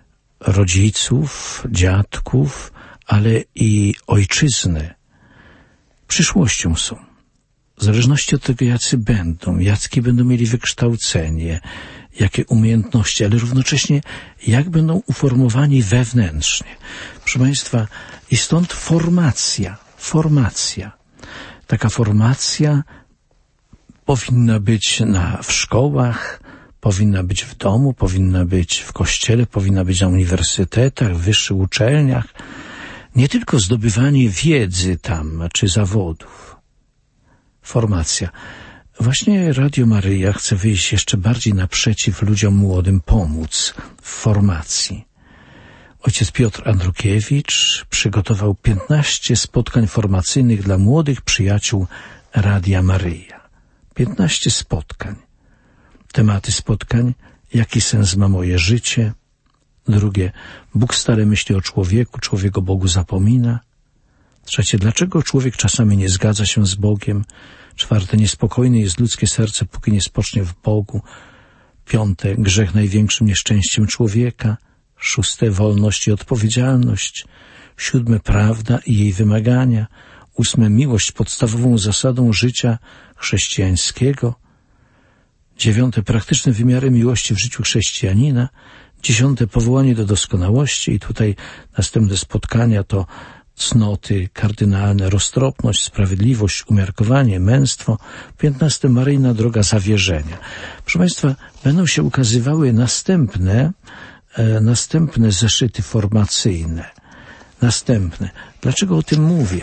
rodziców, dziadków, ale i ojczyzny. Przyszłością są. W zależności od tego, jacy będą, jakie będą mieli wykształcenie, jakie umiejętności, ale równocześnie jak będą uformowani wewnętrznie. Proszę Państwa, i stąd formacja, formacja. Taka formacja powinna być na, w szkołach, powinna być w domu, powinna być w kościele, powinna być na uniwersytetach, w wyższych uczelniach. Nie tylko zdobywanie wiedzy tam, czy zawodów. Formacja. Właśnie Radio Maryja chce wyjść jeszcze bardziej naprzeciw ludziom młodym, pomóc w formacji. Ojciec Piotr Andrukiewicz przygotował piętnaście spotkań formacyjnych dla młodych przyjaciół Radia Maryja. piętnaście spotkań. Tematy spotkań: jaki sens ma moje życie? Drugie: Bóg stale myśli o człowieku, człowiek o Bogu zapomina. Trzecie: dlaczego człowiek czasami nie zgadza się z Bogiem? Czwarte: niespokojne jest ludzkie serce, póki nie spocznie w Bogu. Piąte: grzech największym nieszczęściem człowieka. Szóste: wolność i odpowiedzialność. Siódme: prawda i jej wymagania. Ósme: miłość podstawową zasadą życia chrześcijańskiego. Dziewiąte: praktyczne wymiary miłości w życiu chrześcijanina. Dziesiąte: powołanie do doskonałości. I tutaj następne spotkania to cnoty kardynalne: roztropność, sprawiedliwość, umiarkowanie, męstwo. Piętnaste: maryjna droga zawierzenia. Proszę Państwa, będą się ukazywały następne, e, następne zeszyty formacyjne. Następne. Dlaczego o tym mówię?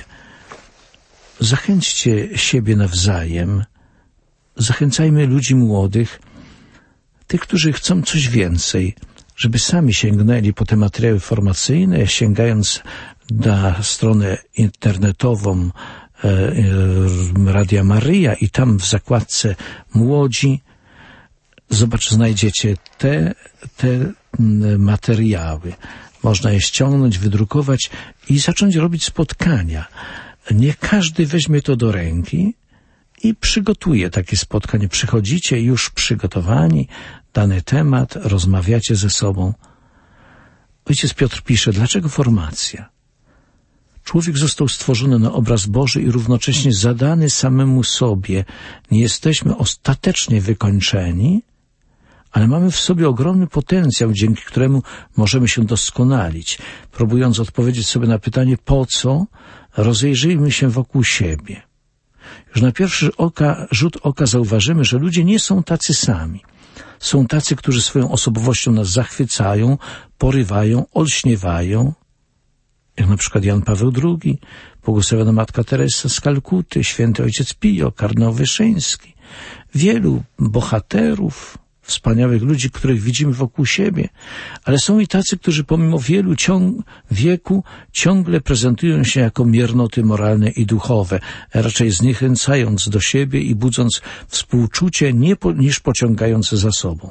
Zachęćcie siebie nawzajem. Zachęcajmy ludzi młodych, tych, którzy chcą coś więcej, żeby sami sięgnęli po te materiały formacyjne, sięgając na stronę internetową e, e, Radia Maryja i tam w zakładce Młodzi, zobacz, znajdziecie te, te materiały. Można je ściągnąć, wydrukować i zacząć robić spotkania. Niech każdy weźmie to do ręki i przygotuje takie spotkanie. Przychodzicie już przygotowani, dany temat, rozmawiacie ze sobą. Ojciec Piotr pisze: dlaczego formacja? Człowiek został stworzony na obraz Boży i równocześnie zadany samemu sobie. Nie jesteśmy ostatecznie wykończeni, ale mamy w sobie ogromny potencjał, dzięki któremu możemy się doskonalić. Próbując odpowiedzieć sobie na pytanie po co, rozejrzyjmy się wokół siebie. Już na pierwszy oka, rzut oka zauważymy, że ludzie nie są tacy sami. Są tacy, którzy swoją osobowością nas zachwycają, porywają, olśniewają, jak na przykład Jan Paweł drugi, błogosławiona Matka Teresa z Kalkuty, święty ojciec Pio, kardynał Wyszyński. Wielu bohaterów, wspaniałych ludzi, których widzimy wokół siebie, ale są i tacy, którzy pomimo wielu ciąg wieku ciągle prezentują się jako miernoty moralne i duchowe, raczej zniechęcając do siebie i budząc współczucie nie po, niż pociągając za sobą.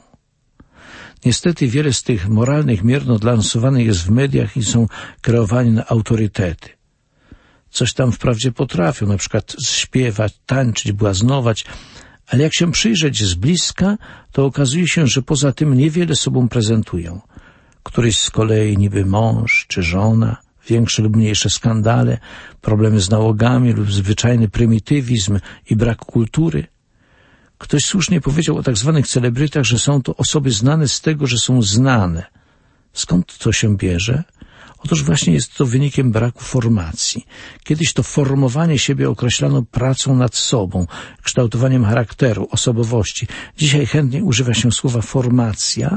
Niestety wiele z tych moralnych miernot lansowanych jest w mediach i są kreowani na autorytety. Coś tam wprawdzie potrafią, na przykład śpiewać, tańczyć, błaznować, ale jak się przyjrzeć z bliska, to okazuje się, że poza tym niewiele sobą prezentują. Któryś z kolei niby mąż czy żona, większe lub mniejsze skandale, problemy z nałogami lub zwyczajny prymitywizm i brak kultury. Ktoś słusznie powiedział o tak zwanych celebrytach, że są to osoby znane z tego, że są znane. Skąd to się bierze? Otóż właśnie jest to wynikiem braku formacji. Kiedyś to formowanie siebie określano pracą nad sobą, kształtowaniem charakteru, osobowości. Dzisiaj chętnie używa się słowa formacja,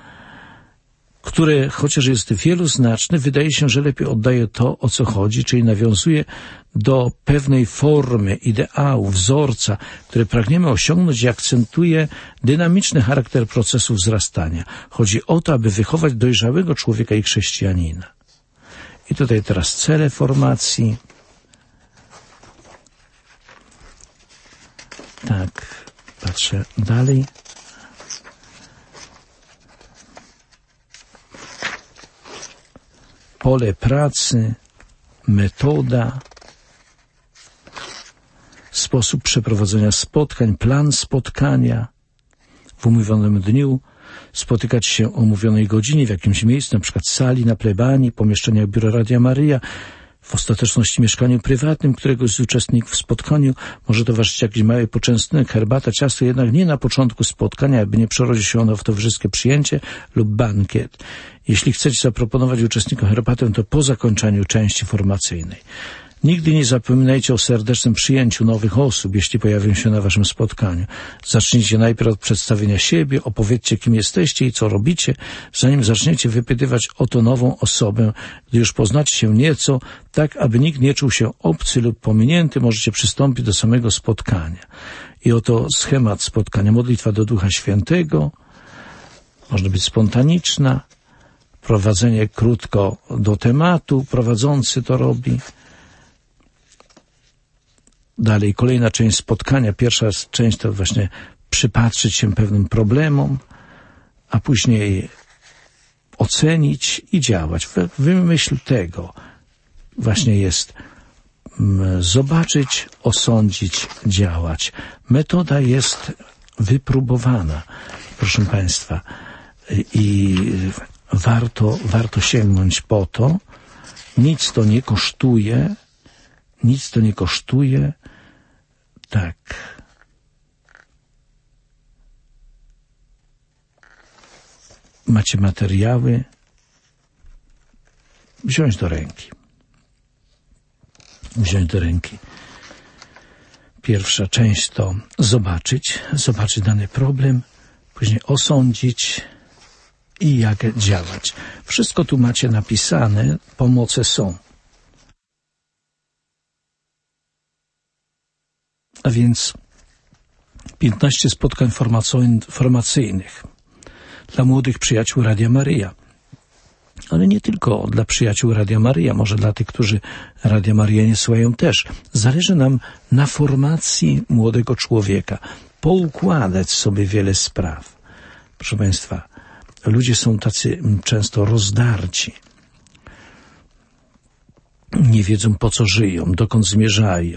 które, chociaż jest wieloznaczne, wydaje się, że lepiej oddaje to, o co chodzi, czyli nawiązuje do pewnej formy, ideału, wzorca, który pragniemy osiągnąć i akcentuje dynamiczny charakter procesu wzrastania. Chodzi o to, aby wychować dojrzałego człowieka i chrześcijanina. I tutaj teraz cele formacji. Tak, patrzę dalej. pole pracy, metoda, sposób przeprowadzenia spotkań, plan spotkania w umówionym dniu, spotykać się o umówionej godzinie w jakimś miejscu, na przykład sali, na plebanii, pomieszczeniach biura Radia Maryja, w ostateczności mieszkaniu prywatnym któregoś z uczestników w spotkaniu może towarzyszyć jakiś mały poczęstunek, herbata, ciasto, jednak nie na początku spotkania, aby nie przerodzi się ono w towarzyskie przyjęcie lub bankiet. Jeśli chcecie zaproponować uczestnikom herbatę, to po zakończeniu części formacyjnej. Nigdy nie zapominajcie o serdecznym przyjęciu nowych osób, jeśli pojawią się na waszym spotkaniu. Zacznijcie najpierw od przedstawienia siebie, opowiedzcie, kim jesteście i co robicie, zanim zaczniecie wypytywać o to nową osobę. Gdy już poznacie się nieco, tak aby nikt nie czuł się obcy lub pominięty, możecie przystąpić do samego spotkania. I oto schemat spotkania. Modlitwa do Ducha Świętego, może być spontaniczna, prowadzenie krótko do tematu, prowadzący to robi. Dalej, kolejna część spotkania. Pierwsza część to właśnie przypatrzyć się pewnym problemom, a później ocenić i działać. Wymyśl tego właśnie jest zobaczyć, osądzić, działać. Metoda jest wypróbowana, proszę Państwa, i warto, warto sięgnąć po to. Nic to nie kosztuje, nic to nie kosztuje. Tak. Macie materiały. Wziąć do ręki. Wziąć do ręki. Pierwsza część to zobaczyć, zobaczyć dany problem, później osądzić i jak działać. Wszystko tu macie napisane, pomoce są. A więc piętnaście spotkań formacyjnych dla młodych przyjaciół Radia Maryja. Ale nie tylko dla przyjaciół Radia Maryja, może dla tych, którzy Radia Maryja nie słuchają też. Zależy nam na formacji młodego człowieka. Poukładać sobie wiele spraw. Proszę Państwa, ludzie są tacy często rozdarci. Nie wiedzą, po co żyją, dokąd zmierzają.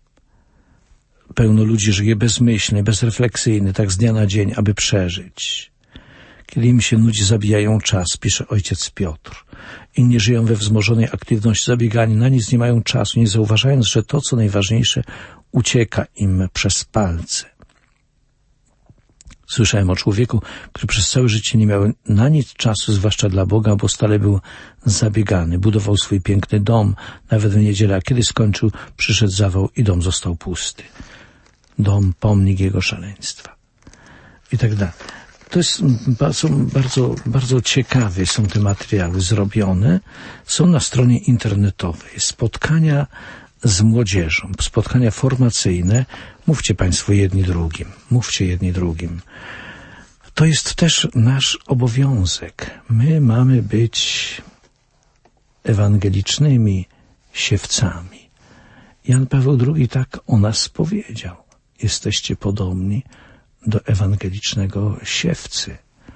Pełno ludzi żyje bezmyślnie, bezrefleksyjnie, tak z dnia na dzień, aby przeżyć. Kiedy im się nudzi, zabijają czas, pisze ojciec Piotr. Inni żyją we wzmożonej aktywności, zabiegani, na nic nie mają czasu, nie zauważając, że to, co najważniejsze, ucieka im przez palce. Słyszałem o człowieku, który przez całe życie nie miał na nic czasu, zwłaszcza dla Boga, bo stale był zabiegany. Budował swój piękny dom, nawet w niedzielę, a kiedy skończył, przyszedł zawał i dom został pusty. Dom, pomnik jego szaleństwa. I tak dalej. To jest bardzo, bardzo, bardzo ciekawe są te materiały zrobione. Są na stronie internetowej. Spotkania z młodzieżą, spotkania formacyjne. Mówcie Państwo jedni drugim. Mówcie jedni drugim. To jest też nasz obowiązek. My mamy być ewangelicznymi siewcami. Jan Paweł drugi tak o nas powiedział. Jesteście podobni do ewangelicznego siewcy.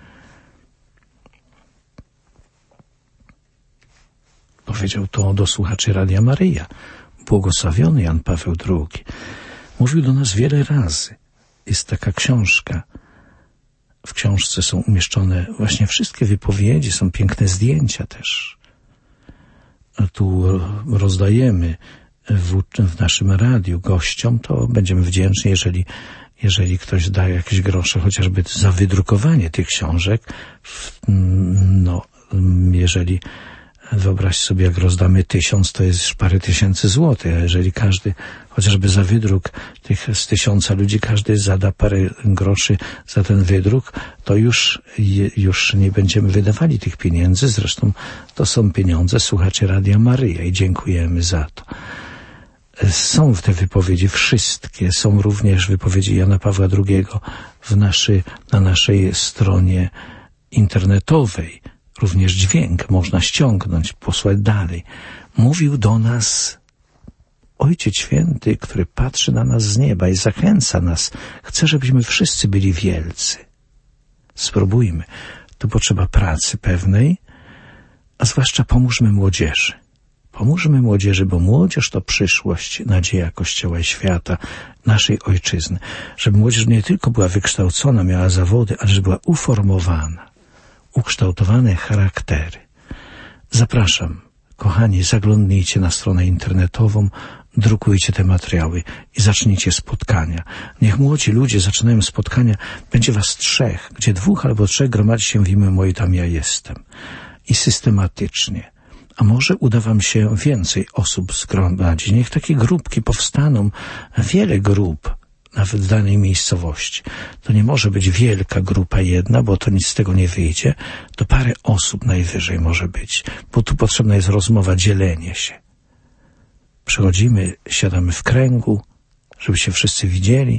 Powiedział to do słuchaczy Radia Maryja. Błogosławiony Jan Paweł drugi. Mówił do nas wiele razy. Jest taka książka. W książce są umieszczone właśnie wszystkie wypowiedzi, są piękne zdjęcia też. Tu rozdajemy w, w naszym radiu gościom, to będziemy wdzięczni, jeżeli jeżeli ktoś da jakieś grosze, chociażby za wydrukowanie tych książek. No, jeżeli wyobraź sobie, jak rozdamy tysiąc, to jest już parę tysięcy złotych, a jeżeli każdy, chociażby za wydruk tych z tysiąca ludzi, każdy zada parę groszy za ten wydruk, to już, już nie będziemy wydawali tych pieniędzy. Zresztą to są pieniądze słuchaczy Radia Maryja i dziękujemy za to. Są w te wypowiedzi wszystkie, są również wypowiedzi Jana Pawła drugiego w naszy, na naszej stronie internetowej. Również dźwięk można ściągnąć, posłać dalej. Mówił do nas Ojciec Święty, który patrzy na nas z nieba i zachęca nas. Chce, żebyśmy wszyscy byli wielcy. Spróbujmy. Tu potrzeba pracy pewnej, A zwłaszcza pomóżmy młodzieży. Pomóżmy młodzieży, bo młodzież to przyszłość, nadzieja Kościoła i świata, naszej ojczyzny. Żeby młodzież nie tylko była wykształcona, miała zawody, ale żeby była uformowana, ukształtowane charaktery. Zapraszam, kochani, zaglądnijcie na stronę internetową, drukujcie te materiały i zacznijcie spotkania. Niech młodzi ludzie zaczynają spotkania, będzie was trzech, gdzie dwóch albo trzech gromadzi się w imię moje, tam ja jestem. I systematycznie. A może uda wam się więcej osób zgromadzić. Niech takie grupki powstaną, wiele grup, nawet w danej miejscowości. To nie może być wielka grupa jedna, bo to nic z tego nie wyjdzie. To parę osób najwyżej może być, bo tu potrzebna jest rozmowa, dzielenie się. Przychodzimy, siadamy w kręgu, żeby się wszyscy widzieli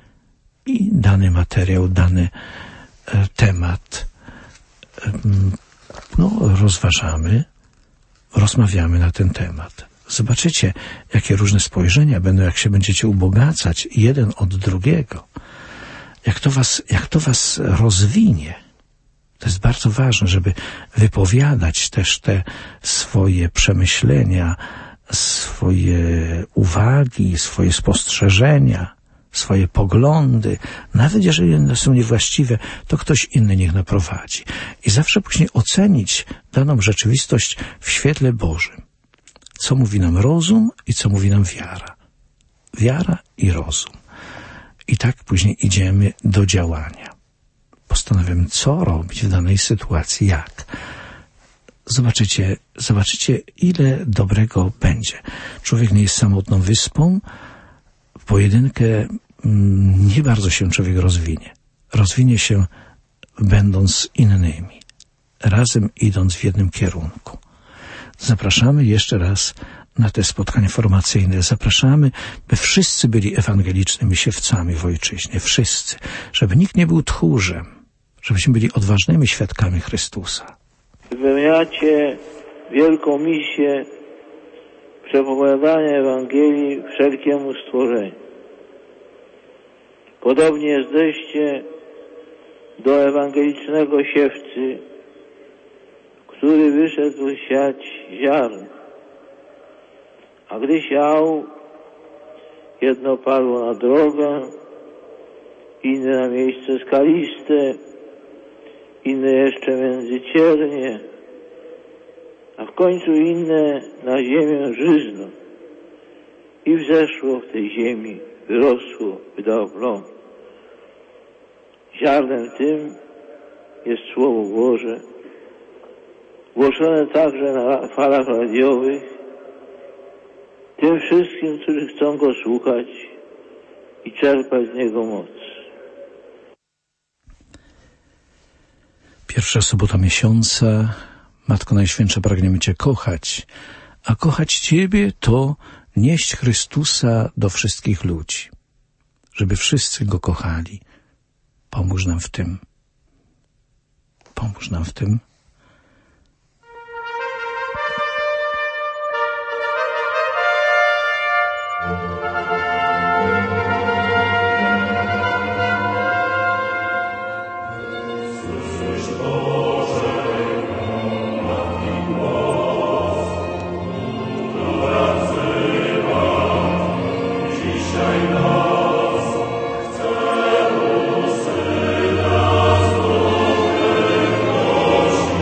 i dany materiał, dany e, temat e, no, rozważamy, rozmawiamy na ten temat. Zobaczycie, jakie różne spojrzenia będą, jak się będziecie ubogacać jeden od drugiego. Jak to was, jak to was rozwinie. To jest bardzo ważne, żeby wypowiadać też te swoje przemyślenia, swoje uwagi, swoje spostrzeżenia, swoje poglądy. Nawet jeżeli one są niewłaściwe, to ktoś inny niech naprowadzi. I zawsze później ocenić daną rzeczywistość w świetle Bożym. Co mówi nam rozum i co mówi nam wiara. Wiara i rozum. I tak później idziemy do działania. Postanawiam, co robić w danej sytuacji, jak. Zobaczycie, zobaczycie, ile dobrego będzie. Człowiek nie jest samotną wyspą. W pojedynkę mm, nie bardzo się człowiek rozwinie. Rozwinie się będąc z innymi. Razem idąc w jednym kierunku. Zapraszamy jeszcze raz na te spotkania formacyjne. Zapraszamy, by wszyscy byli ewangelicznymi siewcami w ojczyźnie. Wszyscy. Żeby nikt nie był tchórzem. Żebyśmy byli odważnymi świadkami Chrystusa. Wypełniacie wielką misję przepowiadania Ewangelii wszelkiemu stworzeniu. Podobnie jesteście do ewangelicznego siewcy, który wyszedł siać ziarno. A gdy siał, jedno padło na drogę, inne na miejsce skaliste, inne jeszcze między ciernie, a w końcu inne na ziemię żyzną. I wzeszło w tej ziemi, wyrosło, wydało plon. Ziarnem tym jest Słowo Boże, głoszone także na falach radiowych, tym wszystkim, którzy chcą Go słuchać i czerpać z Niego moc. Pierwsza sobota miesiąca. Matko Najświętsza, pragniemy Cię kochać, a kochać Ciebie to nieść Chrystusa do wszystkich ludzi, żeby wszyscy Go kochali. Pomóż nam w tym. Pomóż nam w tym. Chcę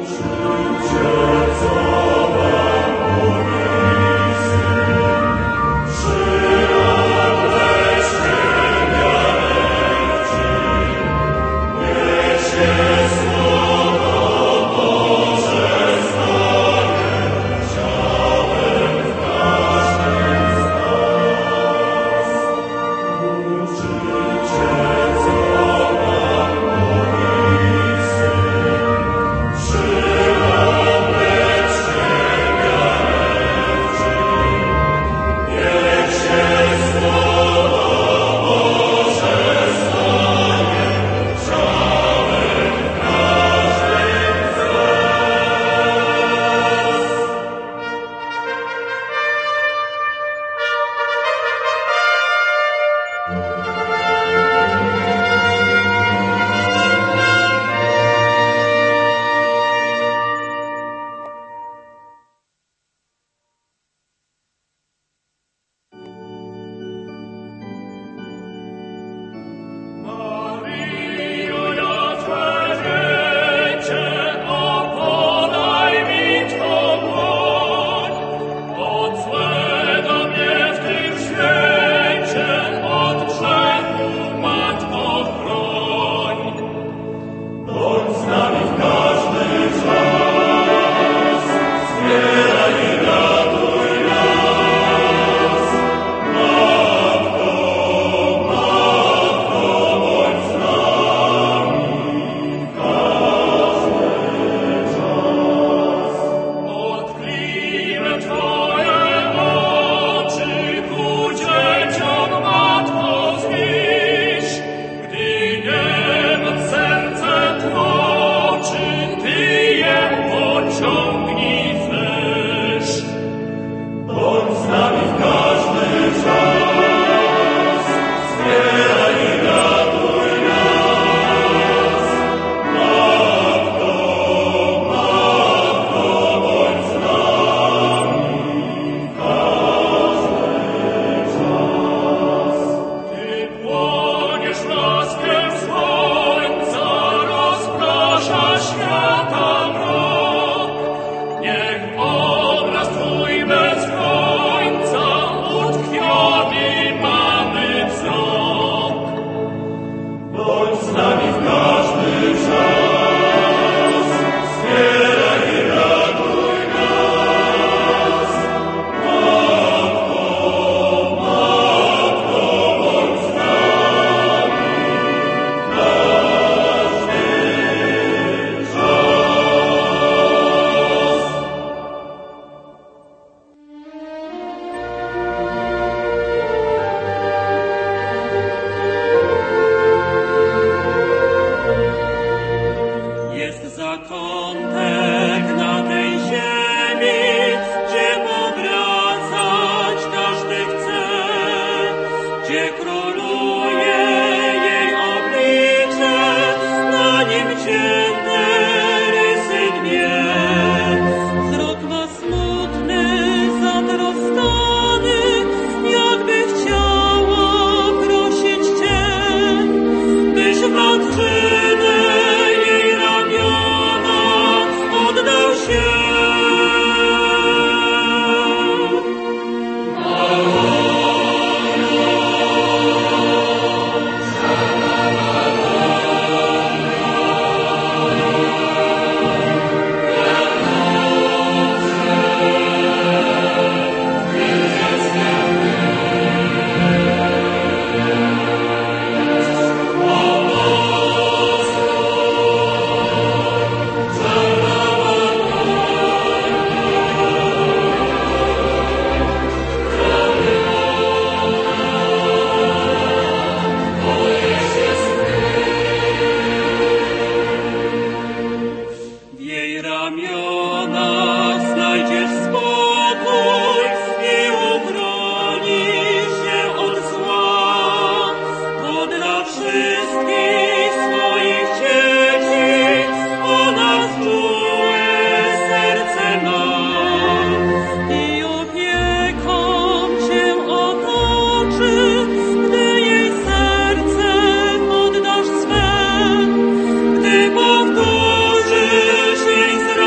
Powtórzysz jej zrażenie.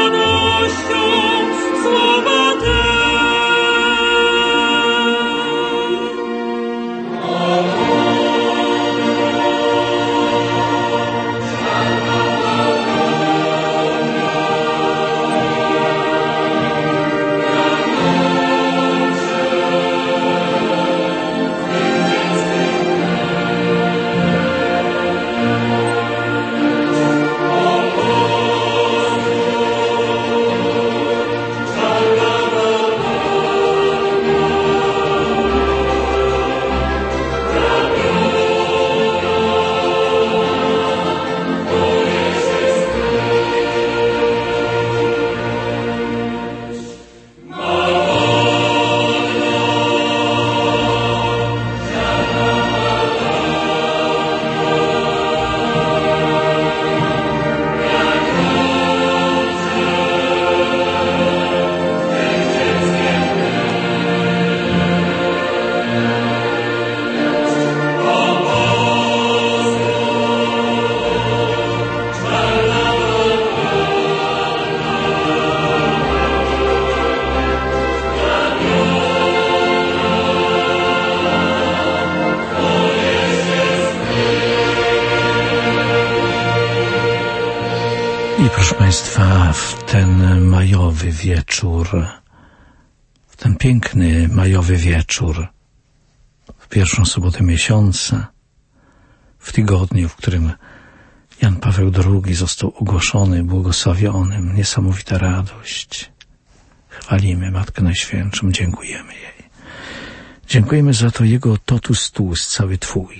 Proszę Państwa, w ten majowy wieczór, w ten piękny majowy wieczór, w pierwszą sobotę miesiąca, w tygodniu, w którym Jan Paweł drugi został ogłoszony błogosławionym, niesamowita radość. Chwalimy Matkę Najświętszą, dziękujemy jej. Dziękujemy za to Jego totus tuus, cały Twój.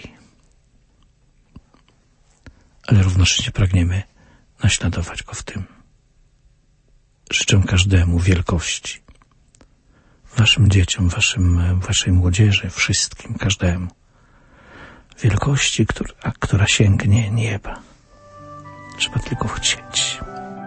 Ale równocześnie pragniemy naśladować Go w tym. Życzę każdemu wielkości. Waszym dzieciom, waszym, waszej młodzieży, wszystkim, każdemu. Wielkości, która, która sięgnie nieba. Trzeba tylko chcieć.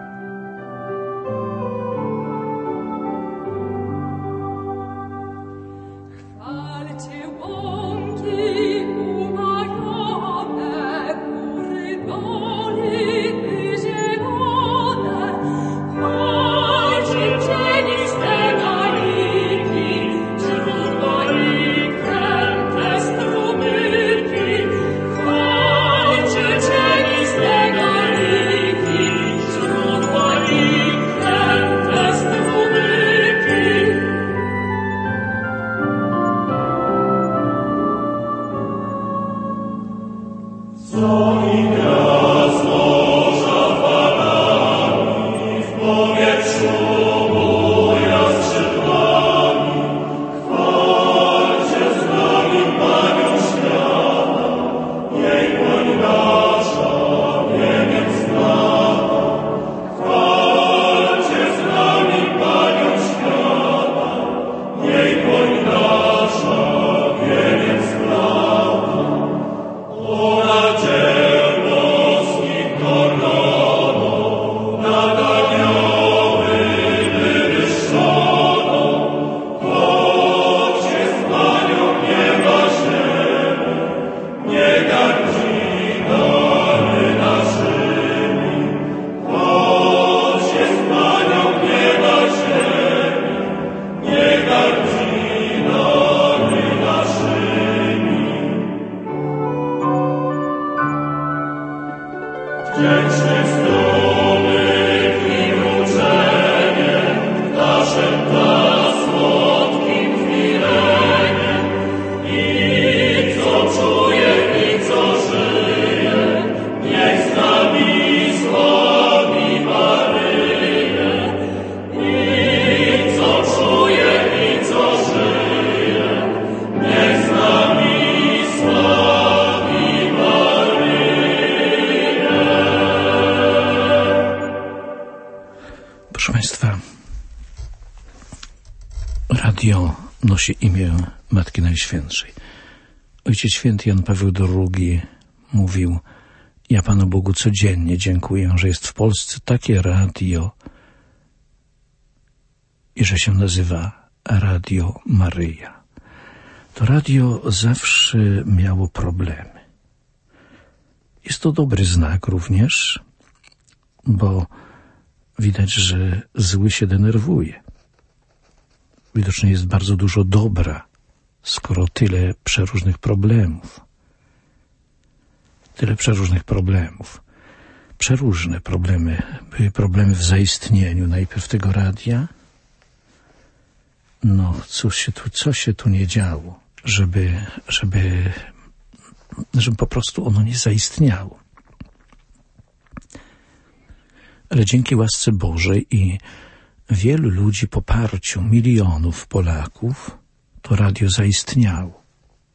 Nosi imię Matki Najświętszej. Ojciec Święty Jan Paweł drugi mówił: ja Panu Bogu codziennie dziękuję, że jest w Polsce takie radio i że się nazywa Radio Maryja. To radio zawsze miało problemy. Jest to dobry znak również, bo widać, że zły się denerwuje. Widocznie jest bardzo dużo dobra, skoro tyle przeróżnych problemów. Tyle przeróżnych problemów. Przeróżne problemy. Były problemy w zaistnieniu najpierw tego radia. No, cóż się tu, co się tu nie działo, żeby, żeby, żeby po prostu ono nie zaistniało. Ale dzięki łasce Bożej i wielu ludzi, poparciu milionów Polaków, to radio zaistniało.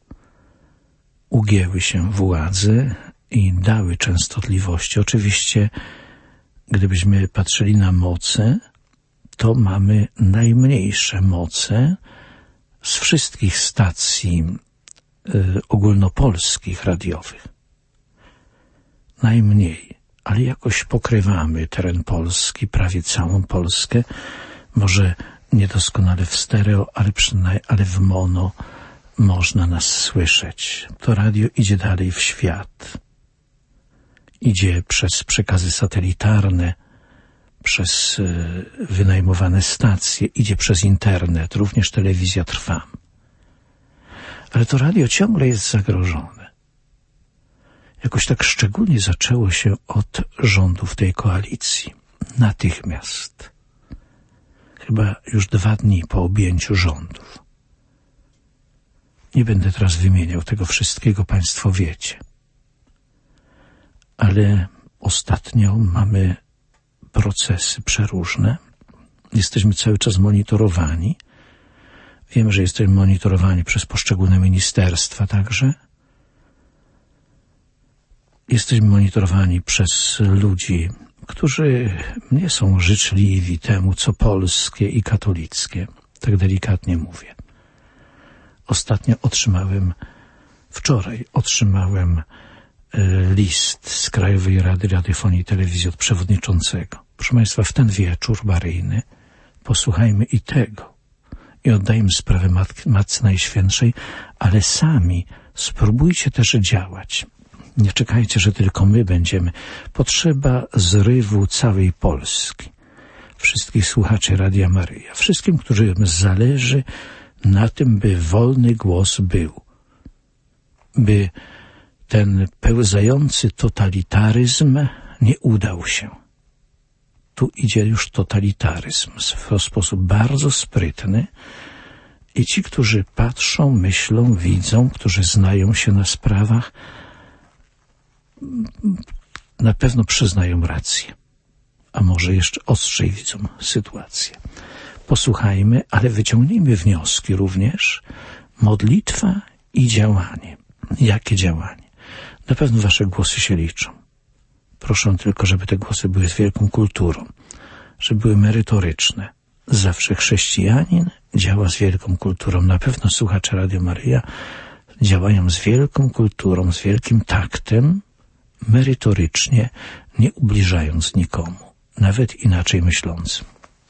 Ugięły się władze i dały częstotliwości. Oczywiście, gdybyśmy patrzyli na moce, to mamy najmniejsze moce z wszystkich stacji y, ogólnopolskich radiowych. Najmniej. Ale jakoś pokrywamy teren Polski, prawie całą Polskę, może niedoskonale w stereo, ale przynajmniej, ale w mono można nas słyszeć. To radio idzie dalej w świat. Idzie przez przekazy satelitarne, przez y, wynajmowane stacje, idzie przez internet, również telewizja trwa. Ale to radio ciągle jest zagrożone. Jakoś tak szczególnie zaczęło się od rządów tej koalicji. natychmiast, chyba już dwa dni po objęciu rządów. Nie będę teraz wymieniał tego wszystkiego, państwo wiecie. Ale ostatnio mamy procesy przeróżne. Jesteśmy cały czas monitorowani. Wiem, że jesteśmy monitorowani przez poszczególne ministerstwa także. Jesteśmy monitorowani przez ludzi, którzy nie są życzliwi temu, co polskie i katolickie. Tak delikatnie mówię. Ostatnio otrzymałem, wczoraj otrzymałem list z Krajowej Rady Radiofonii i Telewizji od przewodniczącego. Proszę państwa, w ten wieczór maryjny posłuchajmy i tego i oddajmy sprawę Matki, Matce Najświętszej, ale sami spróbujcie też działać. Nie czekajcie, że tylko my będziemy. Potrzeba zrywu całej Polski. Wszystkich słuchaczy Radia Maryja. Wszystkim, którym zależy na tym, by wolny głos był. By ten pełzający totalitaryzm nie udał się. Tu idzie już totalitaryzm w sposób bardzo sprytny i ci, którzy patrzą, myślą, widzą, którzy znają się na sprawach, na pewno przyznają rację, a może jeszcze ostrzej widzą sytuację. Posłuchajmy, ale wyciągnijmy wnioski również. Modlitwa i działanie. Jakie działanie? Na pewno wasze głosy się liczą. Proszę tylko, żeby te głosy były z wielką kulturą, żeby były merytoryczne. Zawsze chrześcijanin działa z wielką kulturą. Na pewno słuchacze Radio Maryja działają z wielką kulturą, z wielkim taktem, merytorycznie, nie ubliżając nikomu, nawet inaczej myślącym.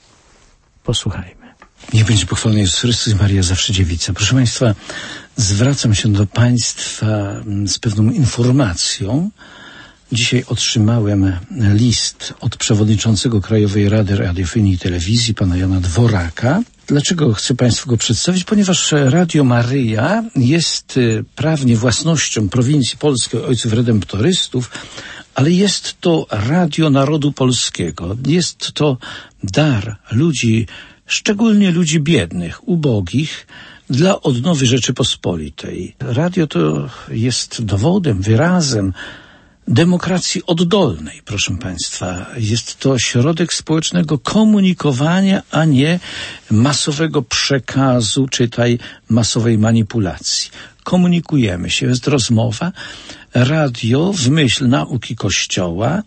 Posłuchajmy. Niech będzie pochwalony Jezus Chrystus i Maria zawsze dziewica. Proszę państwa, zwracam się do państwa z pewną informacją. Dzisiaj otrzymałem list od przewodniczącego Krajowej Rady Radiofonii i Telewizji, pana Jana Dworaka. Dlaczego chcę państwu go przedstawić? Ponieważ Radio Maryja jest prawnie własnością prowincji polskiej Ojców Redemptorystów, ale jest to radio narodu polskiego. Jest to dar ludzi, szczególnie ludzi biednych, ubogich, dla odnowy Rzeczypospolitej. Radio to jest dowodem, wyrazem demokracji oddolnej, proszę państwa. Jest to środek społecznego komunikowania, a nie masowego przekazu, czytaj masowej manipulacji. Komunikujemy się, jest rozmowa. Radio, w myśl nauki Kościoła,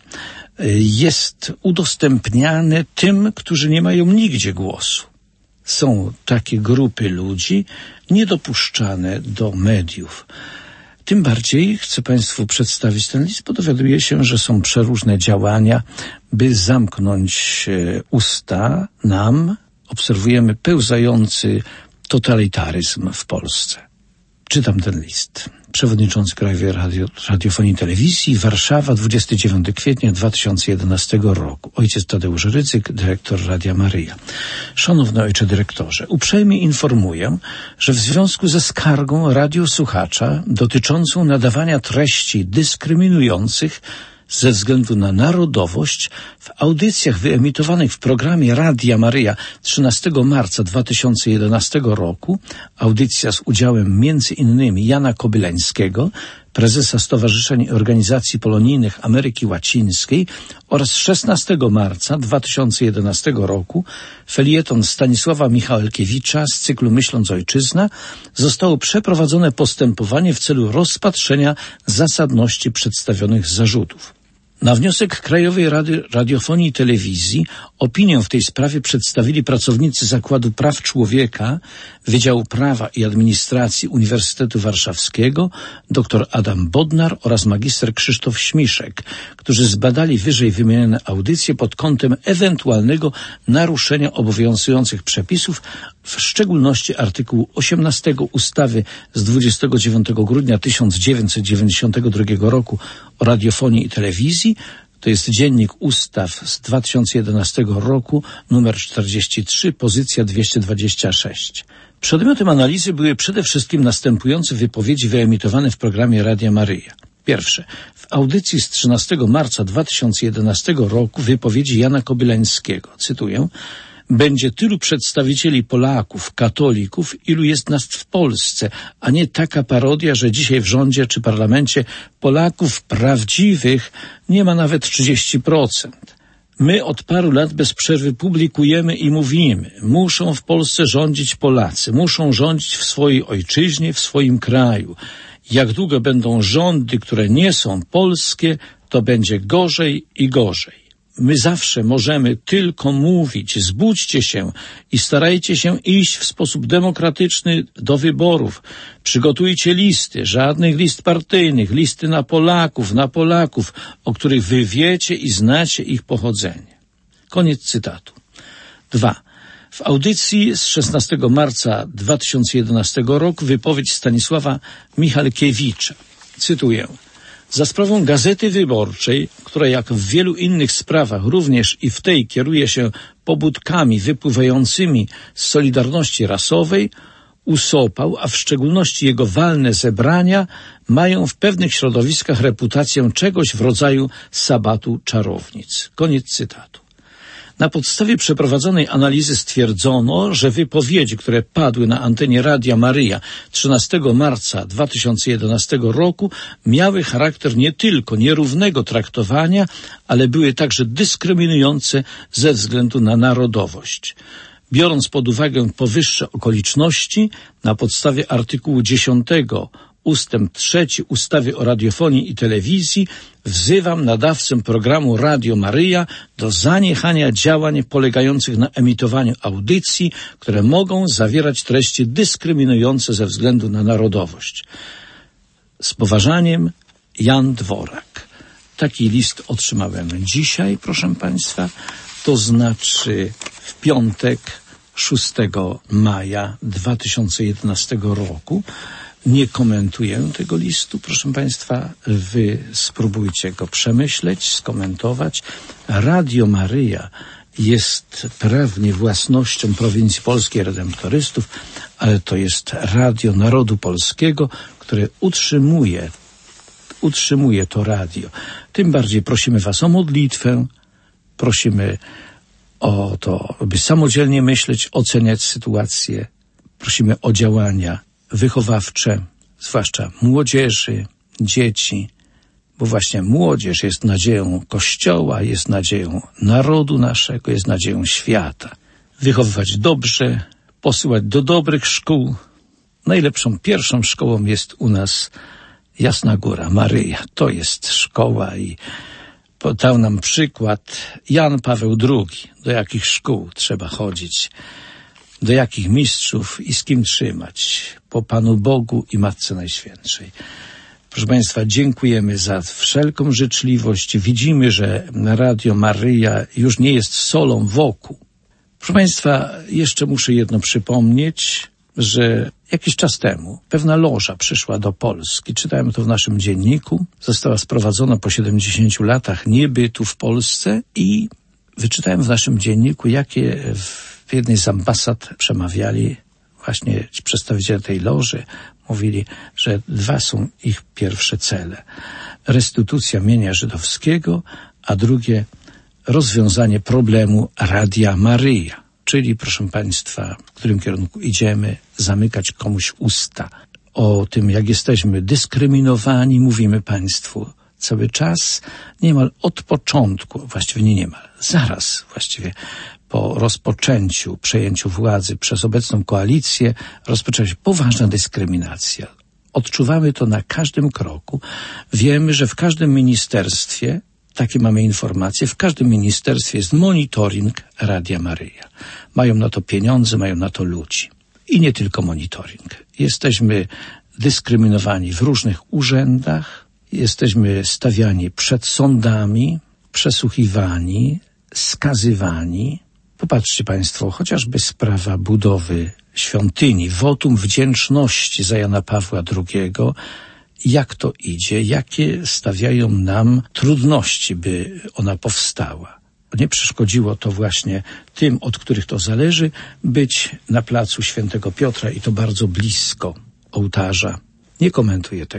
jest udostępniane tym, którzy nie mają nigdzie głosu. Są takie grupy ludzi niedopuszczane do mediów. Tym bardziej chcę państwu przedstawić ten list, bo dowiaduję się, że są przeróżne działania, by zamknąć usta nam. Obserwujemy pełzający totalitaryzm w Polsce. Czytam ten list. Przewodniczący Krajowej Radio, Radiofonii i Telewizji, Warszawa, dwudziestego dziewiątego kwietnia dwa tysiące jedenastego roku. Ojciec Tadeusz Rydzyk, dyrektor Radia Maryja. Szanowny ojcze dyrektorze, uprzejmie informuję, że w związku ze skargą radiosłuchacza dotyczącą nadawania treści dyskryminujących ze względu na narodowość w audycjach wyemitowanych w programie Radia Maryja trzynastego marca dwa tysiące jedenastego roku, audycja z udziałem między innymi Jana Kobylańskiego, prezesa Stowarzyszeń i Organizacji Polonijnych Ameryki Łacińskiej, oraz szesnastego marca dwa tysiące jedenastego roku felieton Stanisława Michałkiewicza z cyklu Myśląc Ojczyzna, zostało przeprowadzone postępowanie w celu rozpatrzenia zasadności przedstawionych zarzutów. Na wniosek Krajowej Rady Radiofonii i Telewizji opinię w tej sprawie przedstawili pracownicy Zakładu Praw Człowieka Wydziału Prawa i Administracji Uniwersytetu Warszawskiego, dr Adam Bodnar oraz magister Krzysztof Śmiszek, którzy zbadali wyżej wymienione audycje pod kątem ewentualnego naruszenia obowiązujących przepisów, w szczególności artykułu osiemnastego ustawy z dwudziestego dziewiątego grudnia tysiąc dziewięćset dziewięćdziesiątego drugiego roku o radiofonii i telewizji. To jest Dziennik Ustaw z dwa tysiące jedenastego roku, numer czterdzieści trzy, pozycja dwieście dwadzieścia sześć. Przedmiotem analizy były przede wszystkim następujące wypowiedzi wyemitowane w programie Radia Maryja. Pierwsze. W audycji z trzynastego marca dwa tysiące jedenastego roku wypowiedzi Jana Kobylańskiego, cytuję: będzie tylu przedstawicieli Polaków, katolików, ilu jest nas w Polsce, a nie taka parodia, że dzisiaj w rządzie czy parlamencie Polaków prawdziwych nie ma nawet trzydzieści procent. My od paru lat bez przerwy publikujemy i mówimy: muszą w Polsce rządzić Polacy, muszą rządzić w swojej ojczyźnie, w swoim kraju. Jak długo będą rządy, które nie są polskie, to będzie gorzej i gorzej. My zawsze możemy tylko mówić: zbudźcie się i starajcie się iść w sposób demokratyczny do wyborów. Przygotujcie listy, żadnych list partyjnych, listy na Polaków, na Polaków, o których wy wiecie i znacie ich pochodzenie. Koniec cytatu. Dwa. W audycji z szesnastego marca dwa tysiące jedenastego roku wypowiedź Stanisława Michalkiewicza. Cytuję: za sprawą Gazety Wyborczej, która jak w wielu innych sprawach również i w tej kieruje się pobudkami wypływającymi z Solidarności Rasowej, Usopał, a w szczególności jego walne zebrania, mają w pewnych środowiskach reputację czegoś w rodzaju sabatu czarownic. Koniec cytatu. Na podstawie przeprowadzonej analizy stwierdzono, że wypowiedzi, które padły na antenie Radia Maryja trzynastego marca dwa tysiące jedenastego roku, miały charakter nie tylko nierównego traktowania, ale były także dyskryminujące ze względu na narodowość. Biorąc pod uwagę powyższe okoliczności, na podstawie artykułu dziesiątego ustęp trzeci ustawy o radiofonii i telewizji, wzywam nadawcę programu Radio Maryja do zaniechania działań polegających na emitowaniu audycji, które mogą zawierać treści dyskryminujące ze względu na narodowość. Z poważaniem, Jan Dworak. Taki list otrzymałem dzisiaj, proszę Państwa, to znaczy w piątek, szóstego maja dwa tysiące jedenastego roku. Nie komentuję tego listu, proszę Państwa, wy spróbujcie go przemyśleć, skomentować. Radio Maryja jest prawnie własnością Prowincji Polskiej Redemptorystów, ale to jest radio narodu polskiego, które utrzymuje, utrzymuje to radio. Tym bardziej prosimy Was o modlitwę, prosimy o to, by samodzielnie myśleć, oceniać sytuację, prosimy o działania wychowawcze, zwłaszcza młodzieży, dzieci, bo właśnie młodzież jest nadzieją Kościoła, jest nadzieją narodu naszego, jest nadzieją świata. Wychowywać dobrze, posyłać do dobrych szkół. Najlepszą pierwszą szkołą jest u nas Jasna Góra, Maryja. To jest szkoła i podał nam przykład Jan Paweł drugi, do jakich szkół trzeba chodzić, do jakich mistrzów i z kim trzymać, po Panu Bogu i Matce Najświętszej. Proszę Państwa, dziękujemy za wszelką życzliwość. Widzimy, że Radio Maryja już nie jest solą wokół. Proszę Państwa, jeszcze muszę jedno przypomnieć, że jakiś czas temu pewna loża przyszła do Polski. Czytałem to w naszym dzienniku. Została sprowadzona po siedemdziesięciu latach niebytu w Polsce i wyczytałem w naszym dzienniku, jakie w jednej z ambasad przemawiali właśnie przedstawiciele tej loży. Mówili, że dwa są ich pierwsze cele. Restytucja mienia żydowskiego, a drugie rozwiązanie problemu Radia Maryja. Czyli, proszę Państwa, w którym kierunku idziemy, zamykać komuś usta. O tym, jak jesteśmy dyskryminowani, mówimy Państwu cały czas, niemal od początku, właściwie nie niemal, zaraz właściwie po rozpoczęciu, przejęciu władzy przez obecną koalicję, rozpoczęła się poważna dyskryminacja. Odczuwamy to na każdym kroku. Wiemy, że w każdym ministerstwie, takie mamy informacje, w każdym ministerstwie jest monitoring Radia Maryja. Mają na to pieniądze, mają na to ludzi. I nie tylko monitoring. Jesteśmy dyskryminowani w różnych urzędach, jesteśmy stawiani przed sądami, przesłuchiwani, skazywani. Popatrzcie Państwo, chociażby sprawa budowy świątyni, wotum wdzięczności za Jana Pawła drugiego, jak to idzie, jakie stawiają nam trudności, by ona powstała. Nie przeszkodziło to właśnie tym, od których to zależy, być na placu Świętego Piotra i to bardzo blisko ołtarza. Nie komentuję tego.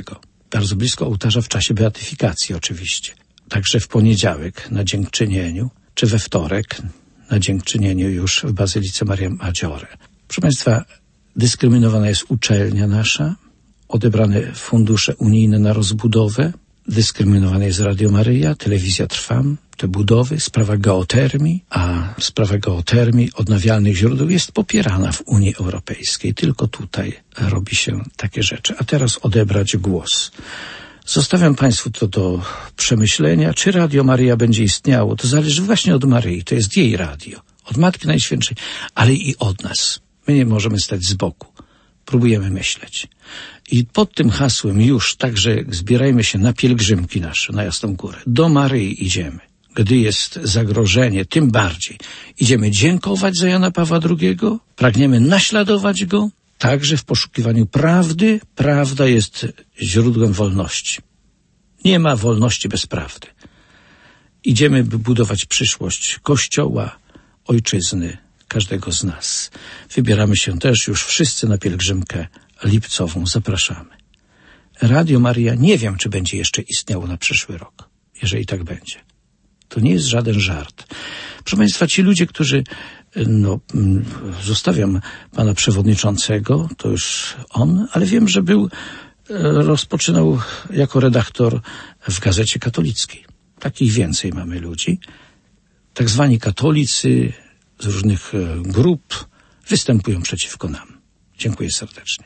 bardzo blisko ołtarza w czasie beatyfikacji oczywiście. Także w poniedziałek na dziękczynieniu, czy we wtorek na dziękczynieniu już w Bazylice Maria Maggiore. Proszę Państwa, dyskryminowana jest uczelnia nasza, odebrane fundusze unijne na rozbudowę, dyskryminowana jest Radio Maryja, Telewizja Trwam, te budowy, sprawa geotermii, a sprawa geotermii odnawialnych źródeł jest popierana w Unii Europejskiej. Tylko tutaj robi się takie rzeczy. A teraz odebrać głos. Zostawiam Państwu to do przemyślenia. Czy Radio Maryja będzie istniało? To zależy właśnie od Maryi. To jest jej radio. Od Matki Najświętszej, ale i od nas. My nie możemy stać z boku. Próbujemy myśleć. I pod tym hasłem już także zbierajmy się na pielgrzymki nasze, na Jasną Górę. Do Maryi idziemy. Gdy jest zagrożenie, tym bardziej. Idziemy dziękować za Jana Pawła drugiego, pragniemy naśladować go, także w poszukiwaniu prawdy. Prawda jest źródłem wolności. Nie ma wolności bez prawdy. Idziemy, by budować przyszłość Kościoła, ojczyzny, każdego z nas. Wybieramy się też już wszyscy na pielgrzymkę lipcową. Zapraszamy. Radio Maryja nie wiem, czy będzie jeszcze istniało na przyszły rok, jeżeli tak będzie. To nie jest żaden żart. Proszę Państwa, ci ludzie, którzy, no, zostawiam pana przewodniczącego, to już on, ale wiem, że był, rozpoczynał jako redaktor w Gazecie Katolickiej. Takich więcej mamy ludzi. Tak zwani katolicy z różnych grup występują przeciwko nam. Dziękuję serdecznie.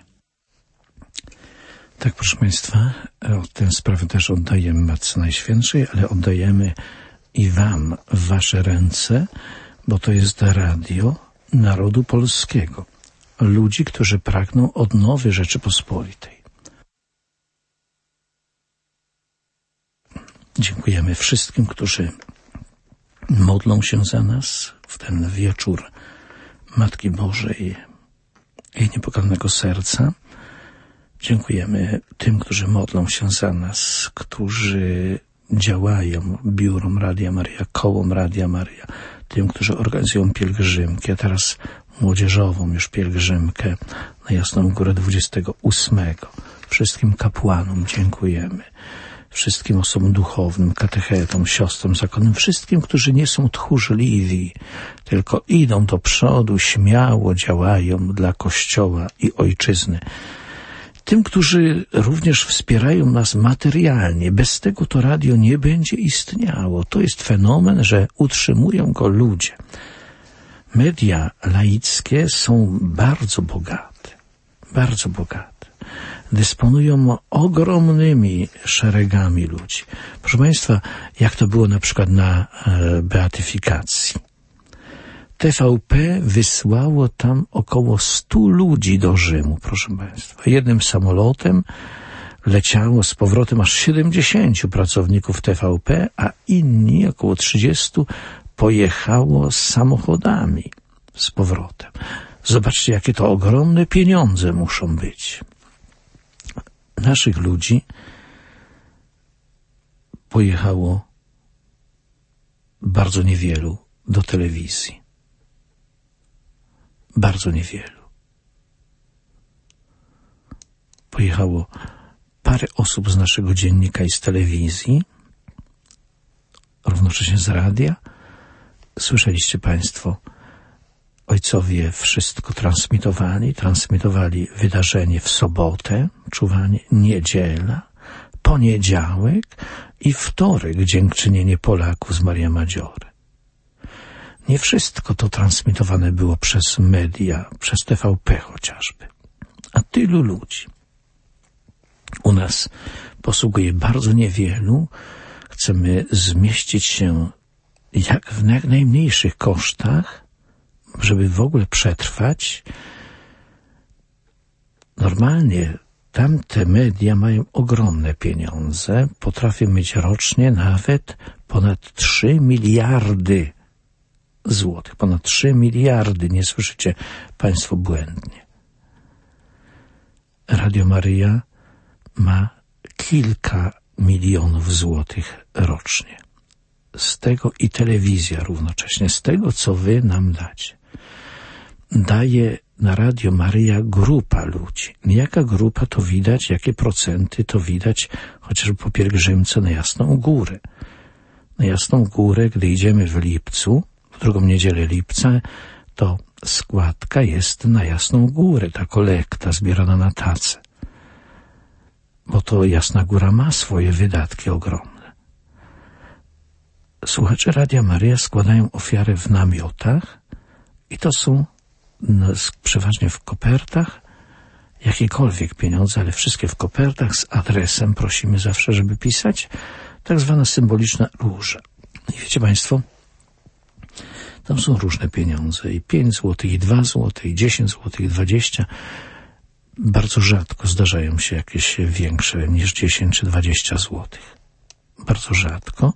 Tak, proszę Państwa, tę sprawę też oddajemy Matce Najświętszej, ale oddajemy i wam w wasze ręce, bo to jest radio narodu polskiego. Ludzi, którzy pragną odnowy Rzeczypospolitej. Dziękujemy wszystkim, którzy modlą się za nas w ten wieczór Matki Bożej jej niepokalnego serca. Dziękujemy tym, którzy modlą się za nas, którzy działają biurom Radia Maryja, kołom Radia Maryja, tym, którzy organizują pielgrzymki, a teraz młodzieżową już pielgrzymkę na Jasną Górę dwudziestego ósmego. Wszystkim kapłanom dziękujemy. Wszystkim osobom duchownym, katechetom, siostrom zakonnym, wszystkim, którzy nie są tchórzliwi, tylko idą do przodu, śmiało działają dla Kościoła i Ojczyzny. Tym, którzy również wspierają nas materialnie. Bez tego to radio nie będzie istniało. To jest fenomen, że utrzymują go ludzie. Media laickie są bardzo bogate, bardzo bogate. Dysponują ogromnymi szeregami ludzi. Proszę Państwa, jak to było na przykład na e, beatyfikacji. T V P wysłało tam około stu ludzi do Rzymu, proszę Państwa. Jednym samolotem leciało z powrotem aż siedemdziesięciu pracowników T V P, a inni, około trzydziestu, pojechało z samochodami z powrotem. Zobaczcie, jakie to ogromne pieniądze muszą być. Naszych ludzi pojechało bardzo niewielu do telewizji. Bardzo niewielu. Pojechało parę osób z naszego dziennika i z telewizji, równocześnie z radia. Słyszeliście Państwo, ojcowie wszystko transmitowali, transmitowali wydarzenie w sobotę, czuwanie, niedziela, poniedziałek i wtorek, dziękczynienie Polaków z Maria Maggiore. Nie wszystko to transmitowane było przez media, przez T V P chociażby, a tylu ludzi. U nas posługuje bardzo niewielu. Chcemy zmieścić się jak w jak najmniejszych kosztach, żeby w ogóle przetrwać. Normalnie tamte media mają ogromne pieniądze, potrafią mieć rocznie nawet ponad trzy miliardy złotych. Ponad trzy miliardy, nie słyszycie Państwo błędnie. Radio Maryja ma kilka milionów złotych rocznie. Z tego i telewizja równocześnie, z tego, co wy nam dacie. Daje na Radio Maryja grupa ludzi. Jaka grupa to widać, jakie procenty to widać, chociażby po pielgrzymce na Jasną Górę. Na Jasną Górę, gdy idziemy w lipcu, w drugą niedzielę lipca, to składka jest na Jasną Górę, ta kolekta zbierana na tacę. Bo to Jasna Góra ma swoje wydatki ogromne. Słuchacze Radia Maryja składają ofiarę w namiotach i to są no, przeważnie w kopertach, jakiekolwiek pieniądze, ale wszystkie w kopertach z adresem. Prosimy zawsze, żeby pisać. Tak zwana symboliczna róża. I wiecie Państwo, tam są różne pieniądze. I pięć złotych, i dwa złote, i dziesięć złotych, i dwadzieścia. Bardzo rzadko zdarzają się jakieś większe niż dziesięć czy dwadzieścia złotych. Bardzo rzadko.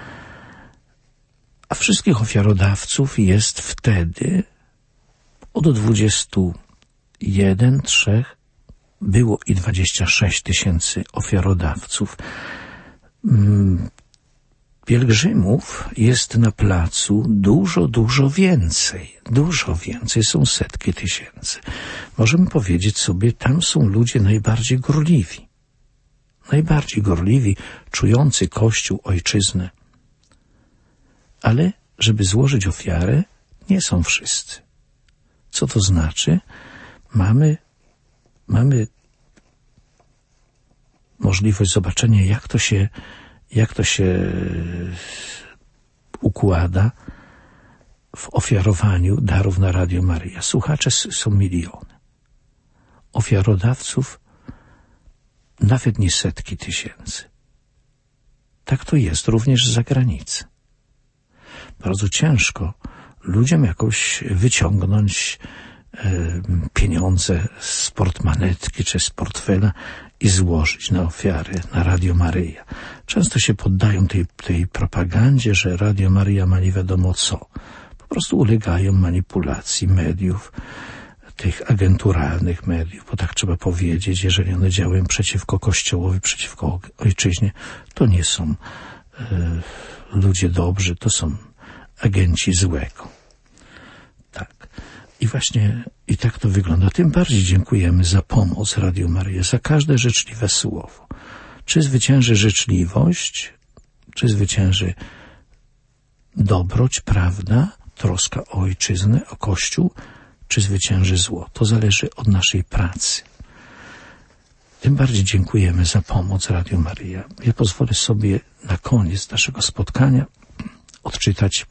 A wszystkich ofiarodawców jest wtedy od dwudziestu jeden, trzech, było i dwadzieścia sześć tysięcy ofiarodawców. Pielgrzymów jest na placu dużo, dużo więcej. Dużo więcej. Są setki tysięcy. Możemy powiedzieć sobie, tam są ludzie najbardziej gorliwi. Najbardziej gorliwi, czujący Kościół, ojczyznę. Ale żeby złożyć ofiarę, nie są wszyscy. Co to znaczy? Mamy, mamy możliwość zobaczenia, jak to się, jak to się układa w ofiarowaniu darów na Radio Maryja. Słuchacze są miliony. Ofiarodawców nawet nie setki tysięcy. Tak to jest również z zagranicy. Bardzo ciężko ludziom jakoś wyciągnąć e, pieniądze z portmanetki czy z portfela i złożyć na ofiary na Radio Maryja. Często się poddają tej, tej propagandzie, że Radio Maryja ma nie wiadomo co. Po prostu ulegają manipulacji mediów, tych agenturalnych mediów, bo tak trzeba powiedzieć, jeżeli one działają przeciwko Kościołowi, przeciwko ojczyźnie, to nie są e, ludzie dobrzy, to są agenci złego. Tak. I właśnie i tak to wygląda. Tym bardziej dziękujemy za pomoc Radiu Maryja, za każde życzliwe słowo. Czy zwycięży życzliwość, czy zwycięży dobroć, prawda, troska o ojczyznę, o Kościół, czy zwycięży zło. To zależy od naszej pracy. Tym bardziej dziękujemy za pomoc Radiu Maryja. Ja pozwolę sobie na koniec naszego spotkania odczytać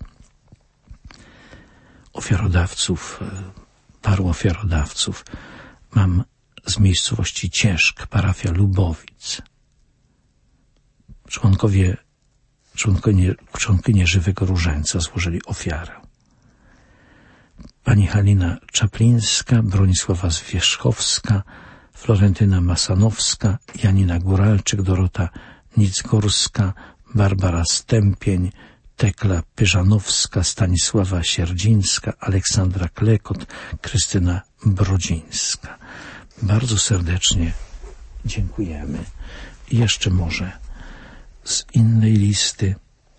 ofiarodawców, paru ofiarodawców. Mam z miejscowości Cieszk, parafia Lubowic. Członkowie, członkowie, członkinie Żywego Różańca złożyli ofiarę. Pani Halina Czaplińska, Bronisława Zwierzchowska, Florentyna Masanowska, Janina Góralczyk, Dorota Nicgorska, Barbara Stępień, Tekla Pyżanowska, Stanisława Sierdzińska, Aleksandra Klekot, Krystyna Brodzińska. Bardzo serdecznie dziękujemy. I jeszcze może z innej listy,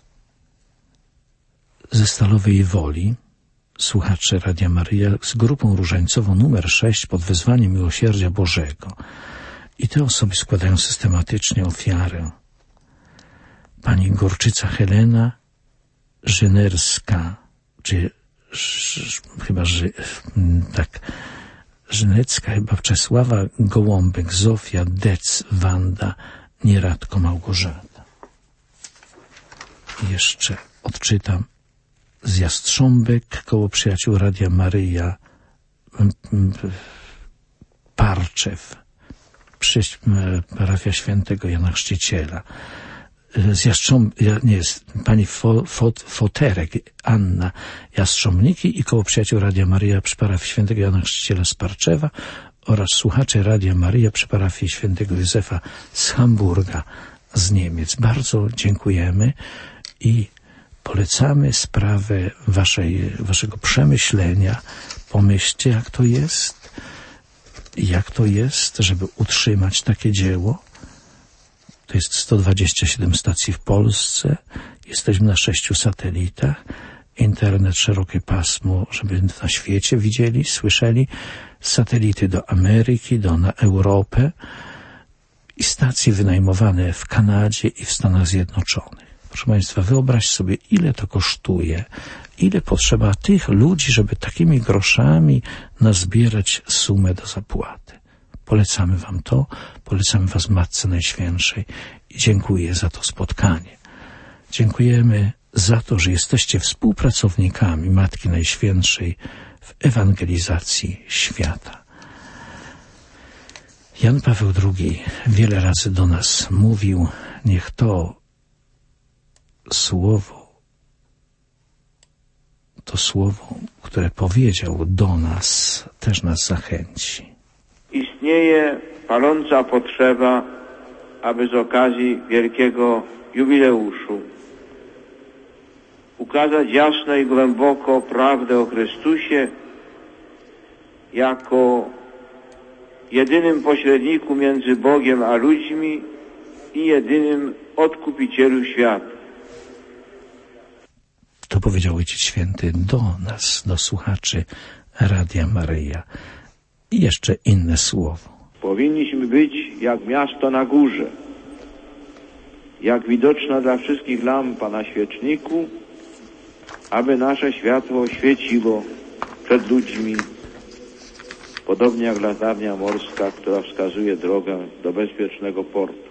ze Stalowej Woli, słuchacze Radia Maryja z grupą różańcową numer sześć pod wezwaniem Miłosierdzia Bożego. I te osoby składają systematycznie ofiarę. Pani Gorczyca Helena, Żynerska, czy ż, chyba ży, tak, Żynecka, chyba Czesława Gołąbek, Zofia, Dec, Wanda, Nieradko, Małgorzata. I jeszcze odczytam z Jastrząbek, koło przyjaciół Radia Maryja, Parczew, parafia Świętego Jana Chrzciciela. Z Jastrząb... nie, jest pani Fo, Fot, Foterek, Anna, Jastrząbniki i koło przyjaciół Radia Maryja przy parafii Świętego Jana Chrzciciela z Parczewa oraz słuchacze Radia Maryja przy parafii Świętego Józefa z Hamburga, z Niemiec. Bardzo dziękujemy i polecamy sprawę waszej, waszego przemyślenia. Pomyślcie, jak to jest, jak to jest, żeby utrzymać takie dzieło. To jest sto dwadzieścia siedem stacji w Polsce. Jesteśmy na sześciu satelitach internet, szerokie pasmo, żeby na świecie widzieli, słyszeli, satelity do Ameryki, do na Europę i stacje wynajmowane w Kanadzie i w Stanach Zjednoczonych. Proszę Państwa, wyobraź sobie, ile to kosztuje, ile potrzeba tych ludzi, żeby takimi groszami nazbierać sumę do zapłaty. Polecamy Wam to, polecamy Was Matce Najświętszej i dziękuję za to spotkanie. Dziękujemy za to, że jesteście współpracownikami Matki Najświętszej w ewangelizacji świata. Jan Paweł drugi wiele razy do nas mówił, niech to słowo, to słowo, które powiedział do nas, też nas zachęci. Istnieje paląca potrzeba, aby z okazji wielkiego jubileuszu ukazać jasno i głęboko prawdę o Chrystusie jako jedynym pośredniku między Bogiem a ludźmi i jedynym odkupicielu świata. To powiedział Ojciec Święty do nas, do słuchaczy Radia Maryja. I jeszcze inne słowo. Powinniśmy być jak miasto na górze, jak widoczna dla wszystkich lampa na świeczniku, aby nasze światło świeciło przed ludźmi, podobnie jak latarnia morska, która wskazuje drogę do bezpiecznego portu.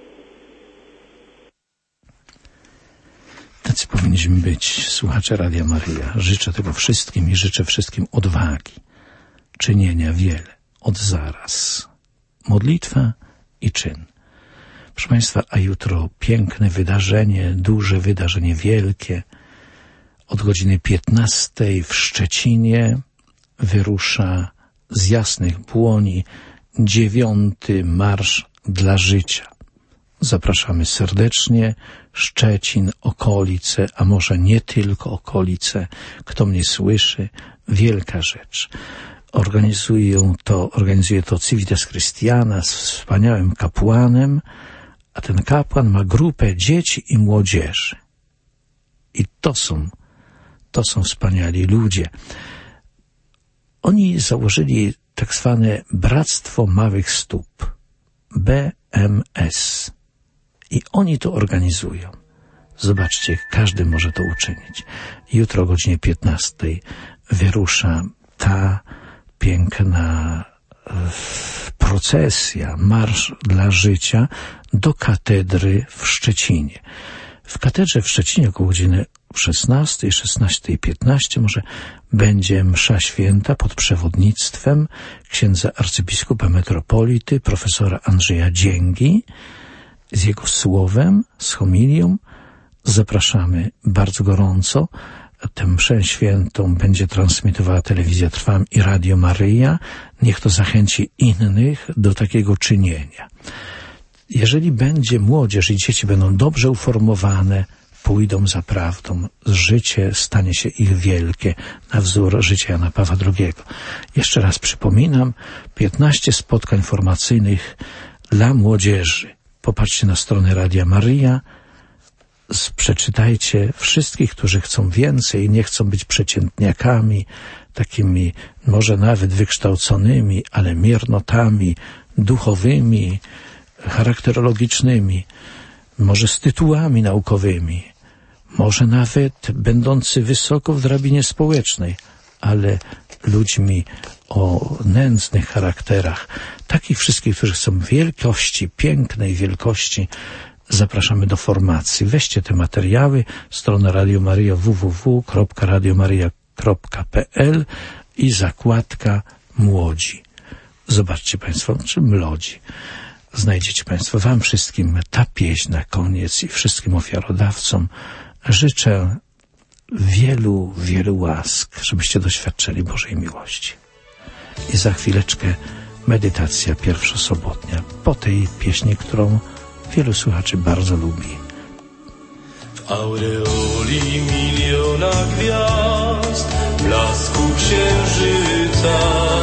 Tacy powinniśmy być, słuchacze Radia Maryja. Życzę tego wszystkim i życzę wszystkim odwagi, czynienia wiele, od zaraz. Modlitwa i czyn. Proszę Państwa, a jutro piękne wydarzenie, duże wydarzenie, wielkie. Od godziny piętnastej w Szczecinie wyrusza z Jasnych Błoni dziewiąty Marsz dla Życia. Zapraszamy serdecznie. Szczecin, okolice, a może nie tylko okolice. Kto mnie słyszy, wielka rzecz. Organizują to, organizuje to Civitas Christiana z wspaniałym kapłanem, a ten kapłan ma grupę dzieci i młodzieży. I to są, to są wspaniali ludzie. Oni założyli tak zwane Bractwo Małych Stóp, B M S. I oni to organizują. Zobaczcie, każdy może to uczynić. Jutro o godzinie piętnastej wyrusza ta piękna procesja, Marsz dla Życia do katedry w Szczecinie. W katedrze w Szczecinie około godziny szesnastej, szesnastej piętnaście może będzie msza święta pod przewodnictwem księdza arcybiskupa metropolity, profesora Andrzeja Dzięgi, z jego słowem, z homilią. Zapraszamy bardzo gorąco. Tę mszę świętą będzie transmitowała Telewizja Trwam i Radio Maryja. Niech to zachęci innych do takiego czynienia. Jeżeli będzie młodzież i dzieci będą dobrze uformowane, pójdą za prawdą. Życie stanie się ich wielkie, na wzór życia Jana Pawła drugiego. Jeszcze raz przypominam, piętnaście spotkań formacyjnych dla młodzieży. Popatrzcie na stronę Radia Maryja, przeczytajcie wszystkich, którzy chcą więcej, nie chcą być przeciętniakami, takimi może nawet wykształconymi, ale miernotami duchowymi, charakterologicznymi, może z tytułami naukowymi, może nawet będący wysoko w drabinie społecznej, ale ludźmi o nędznych charakterach. Takich wszystkich, którzy chcą wielkości, pięknej wielkości, zapraszamy do formacji. Weźcie te materiały, strona Radio Maryja w w w kropka radio maryja kropka p l i zakładka Młodzi. Zobaczcie Państwo, czy młodzi. Znajdziecie Państwo, Wam wszystkim ta pieśń na koniec i wszystkim ofiarodawcom życzę wielu, wielu łask, żebyście doświadczyli Bożej miłości. I za chwileczkę medytacja pierwszosobotnia po tej pieśni, którą wielu słuchaczy bardzo lubi. W aureoli miliona gwiazd, blasku księżyca,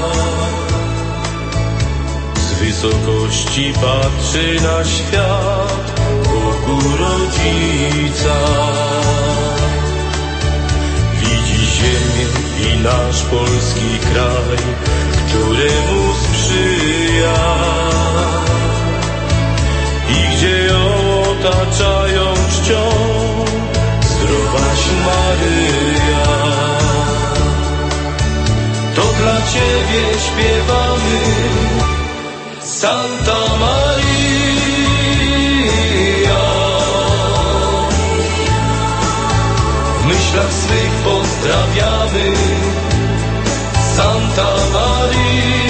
z wysokości patrzy na świat Bogu Rodzica. Widzi nasz polski kraj, któremu sprzyja i gdzie ją otaczają czcią zdrowaś Maryja. To dla Ciebie śpiewamy, Santa Maria. W myślach swych pozdrawiamy, Santa Maria.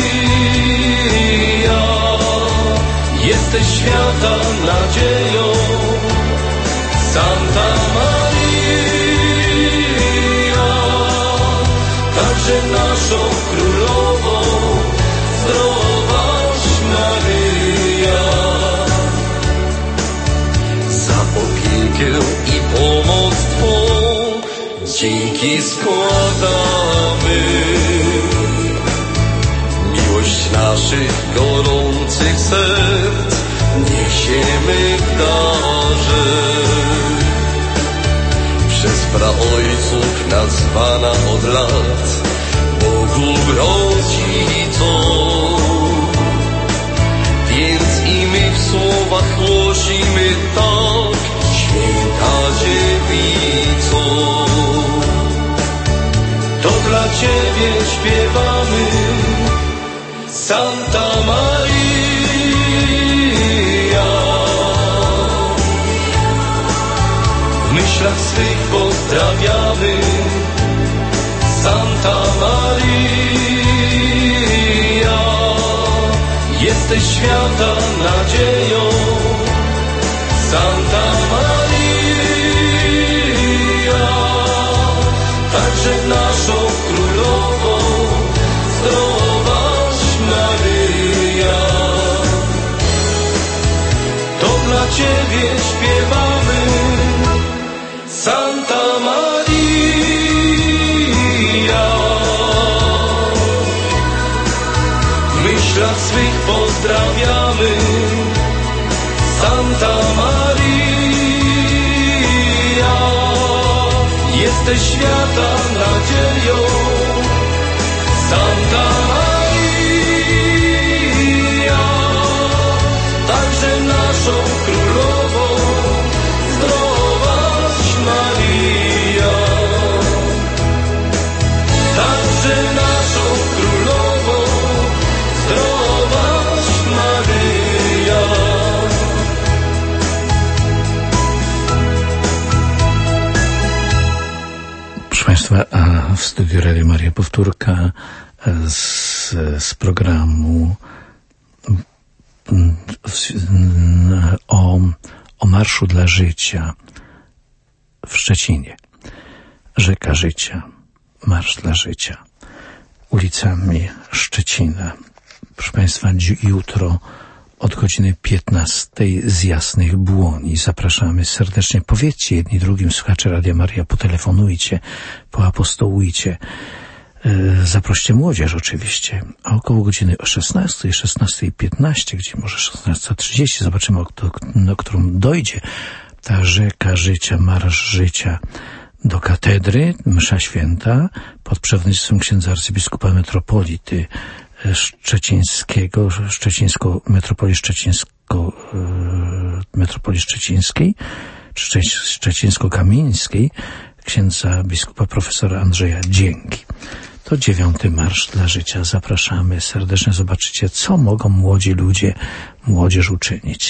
Jesteś świata nadzieją, Santa Maria. Także naszą królową, zdrowaś Maryja. Za opiekę i pomoc Twą dzięki składamy. Miłość naszych gorących serc niesiemy w darze. Przez praojców nazwana od lat Bogu rodzicą. Więc i my w słowach głosimy tak, święta dziewico. To dla Ciebie śpiewamy, Santa Maria. W myślach swych pozdrawiamy, Santa Maria. Jesteś świata nadzieją, Santa Maria. Także naszą królową, zdrowaś Maryja. To dla Ciebie śpiewamy, Santa Maria. W myślach swych pozdrawiamy, Santa Maria. Jesteś świata nadzieją, Santa Maria. Także naszą królową, zdrowaś Maria. Także naszą królową, zdrowaś Maryja. Proszę Państwa, a w studiu Radio Maria powtórka z, z programu o, o Marszu dla Życia w Szczecinie. Rzeka Życia, Marsz dla Życia, ulicami Szczecina. Proszę Państwa, jutro od godziny piętnastej z Jasnych Błoni. Zapraszamy serdecznie. Powiedzcie jedni drugim, słuchacze Radia Maria, potelefonujcie, poapostołujcie. Zaproście młodzież oczywiście. A około godziny o szesnastej, szesnastej piętnaście, gdzie może szesnasta trzydzieści, zobaczymy, o, do, o którą dojdzie ta Rzeka Życia, Marsz Życia do katedry, msza święta pod przewodnictwem księdza arcybiskupa metropolity szczecińskiego, szczecińsko, metropolii szczecińsko, metropolii szczecińskiej, szczecińsko-kamińskiej, księdza biskupa profesora Andrzeja Dzięki. To dziewiąty Marsz dla Życia. Zapraszamy serdecznie. Zobaczycie, co mogą młodzi ludzie, młodzież uczynić.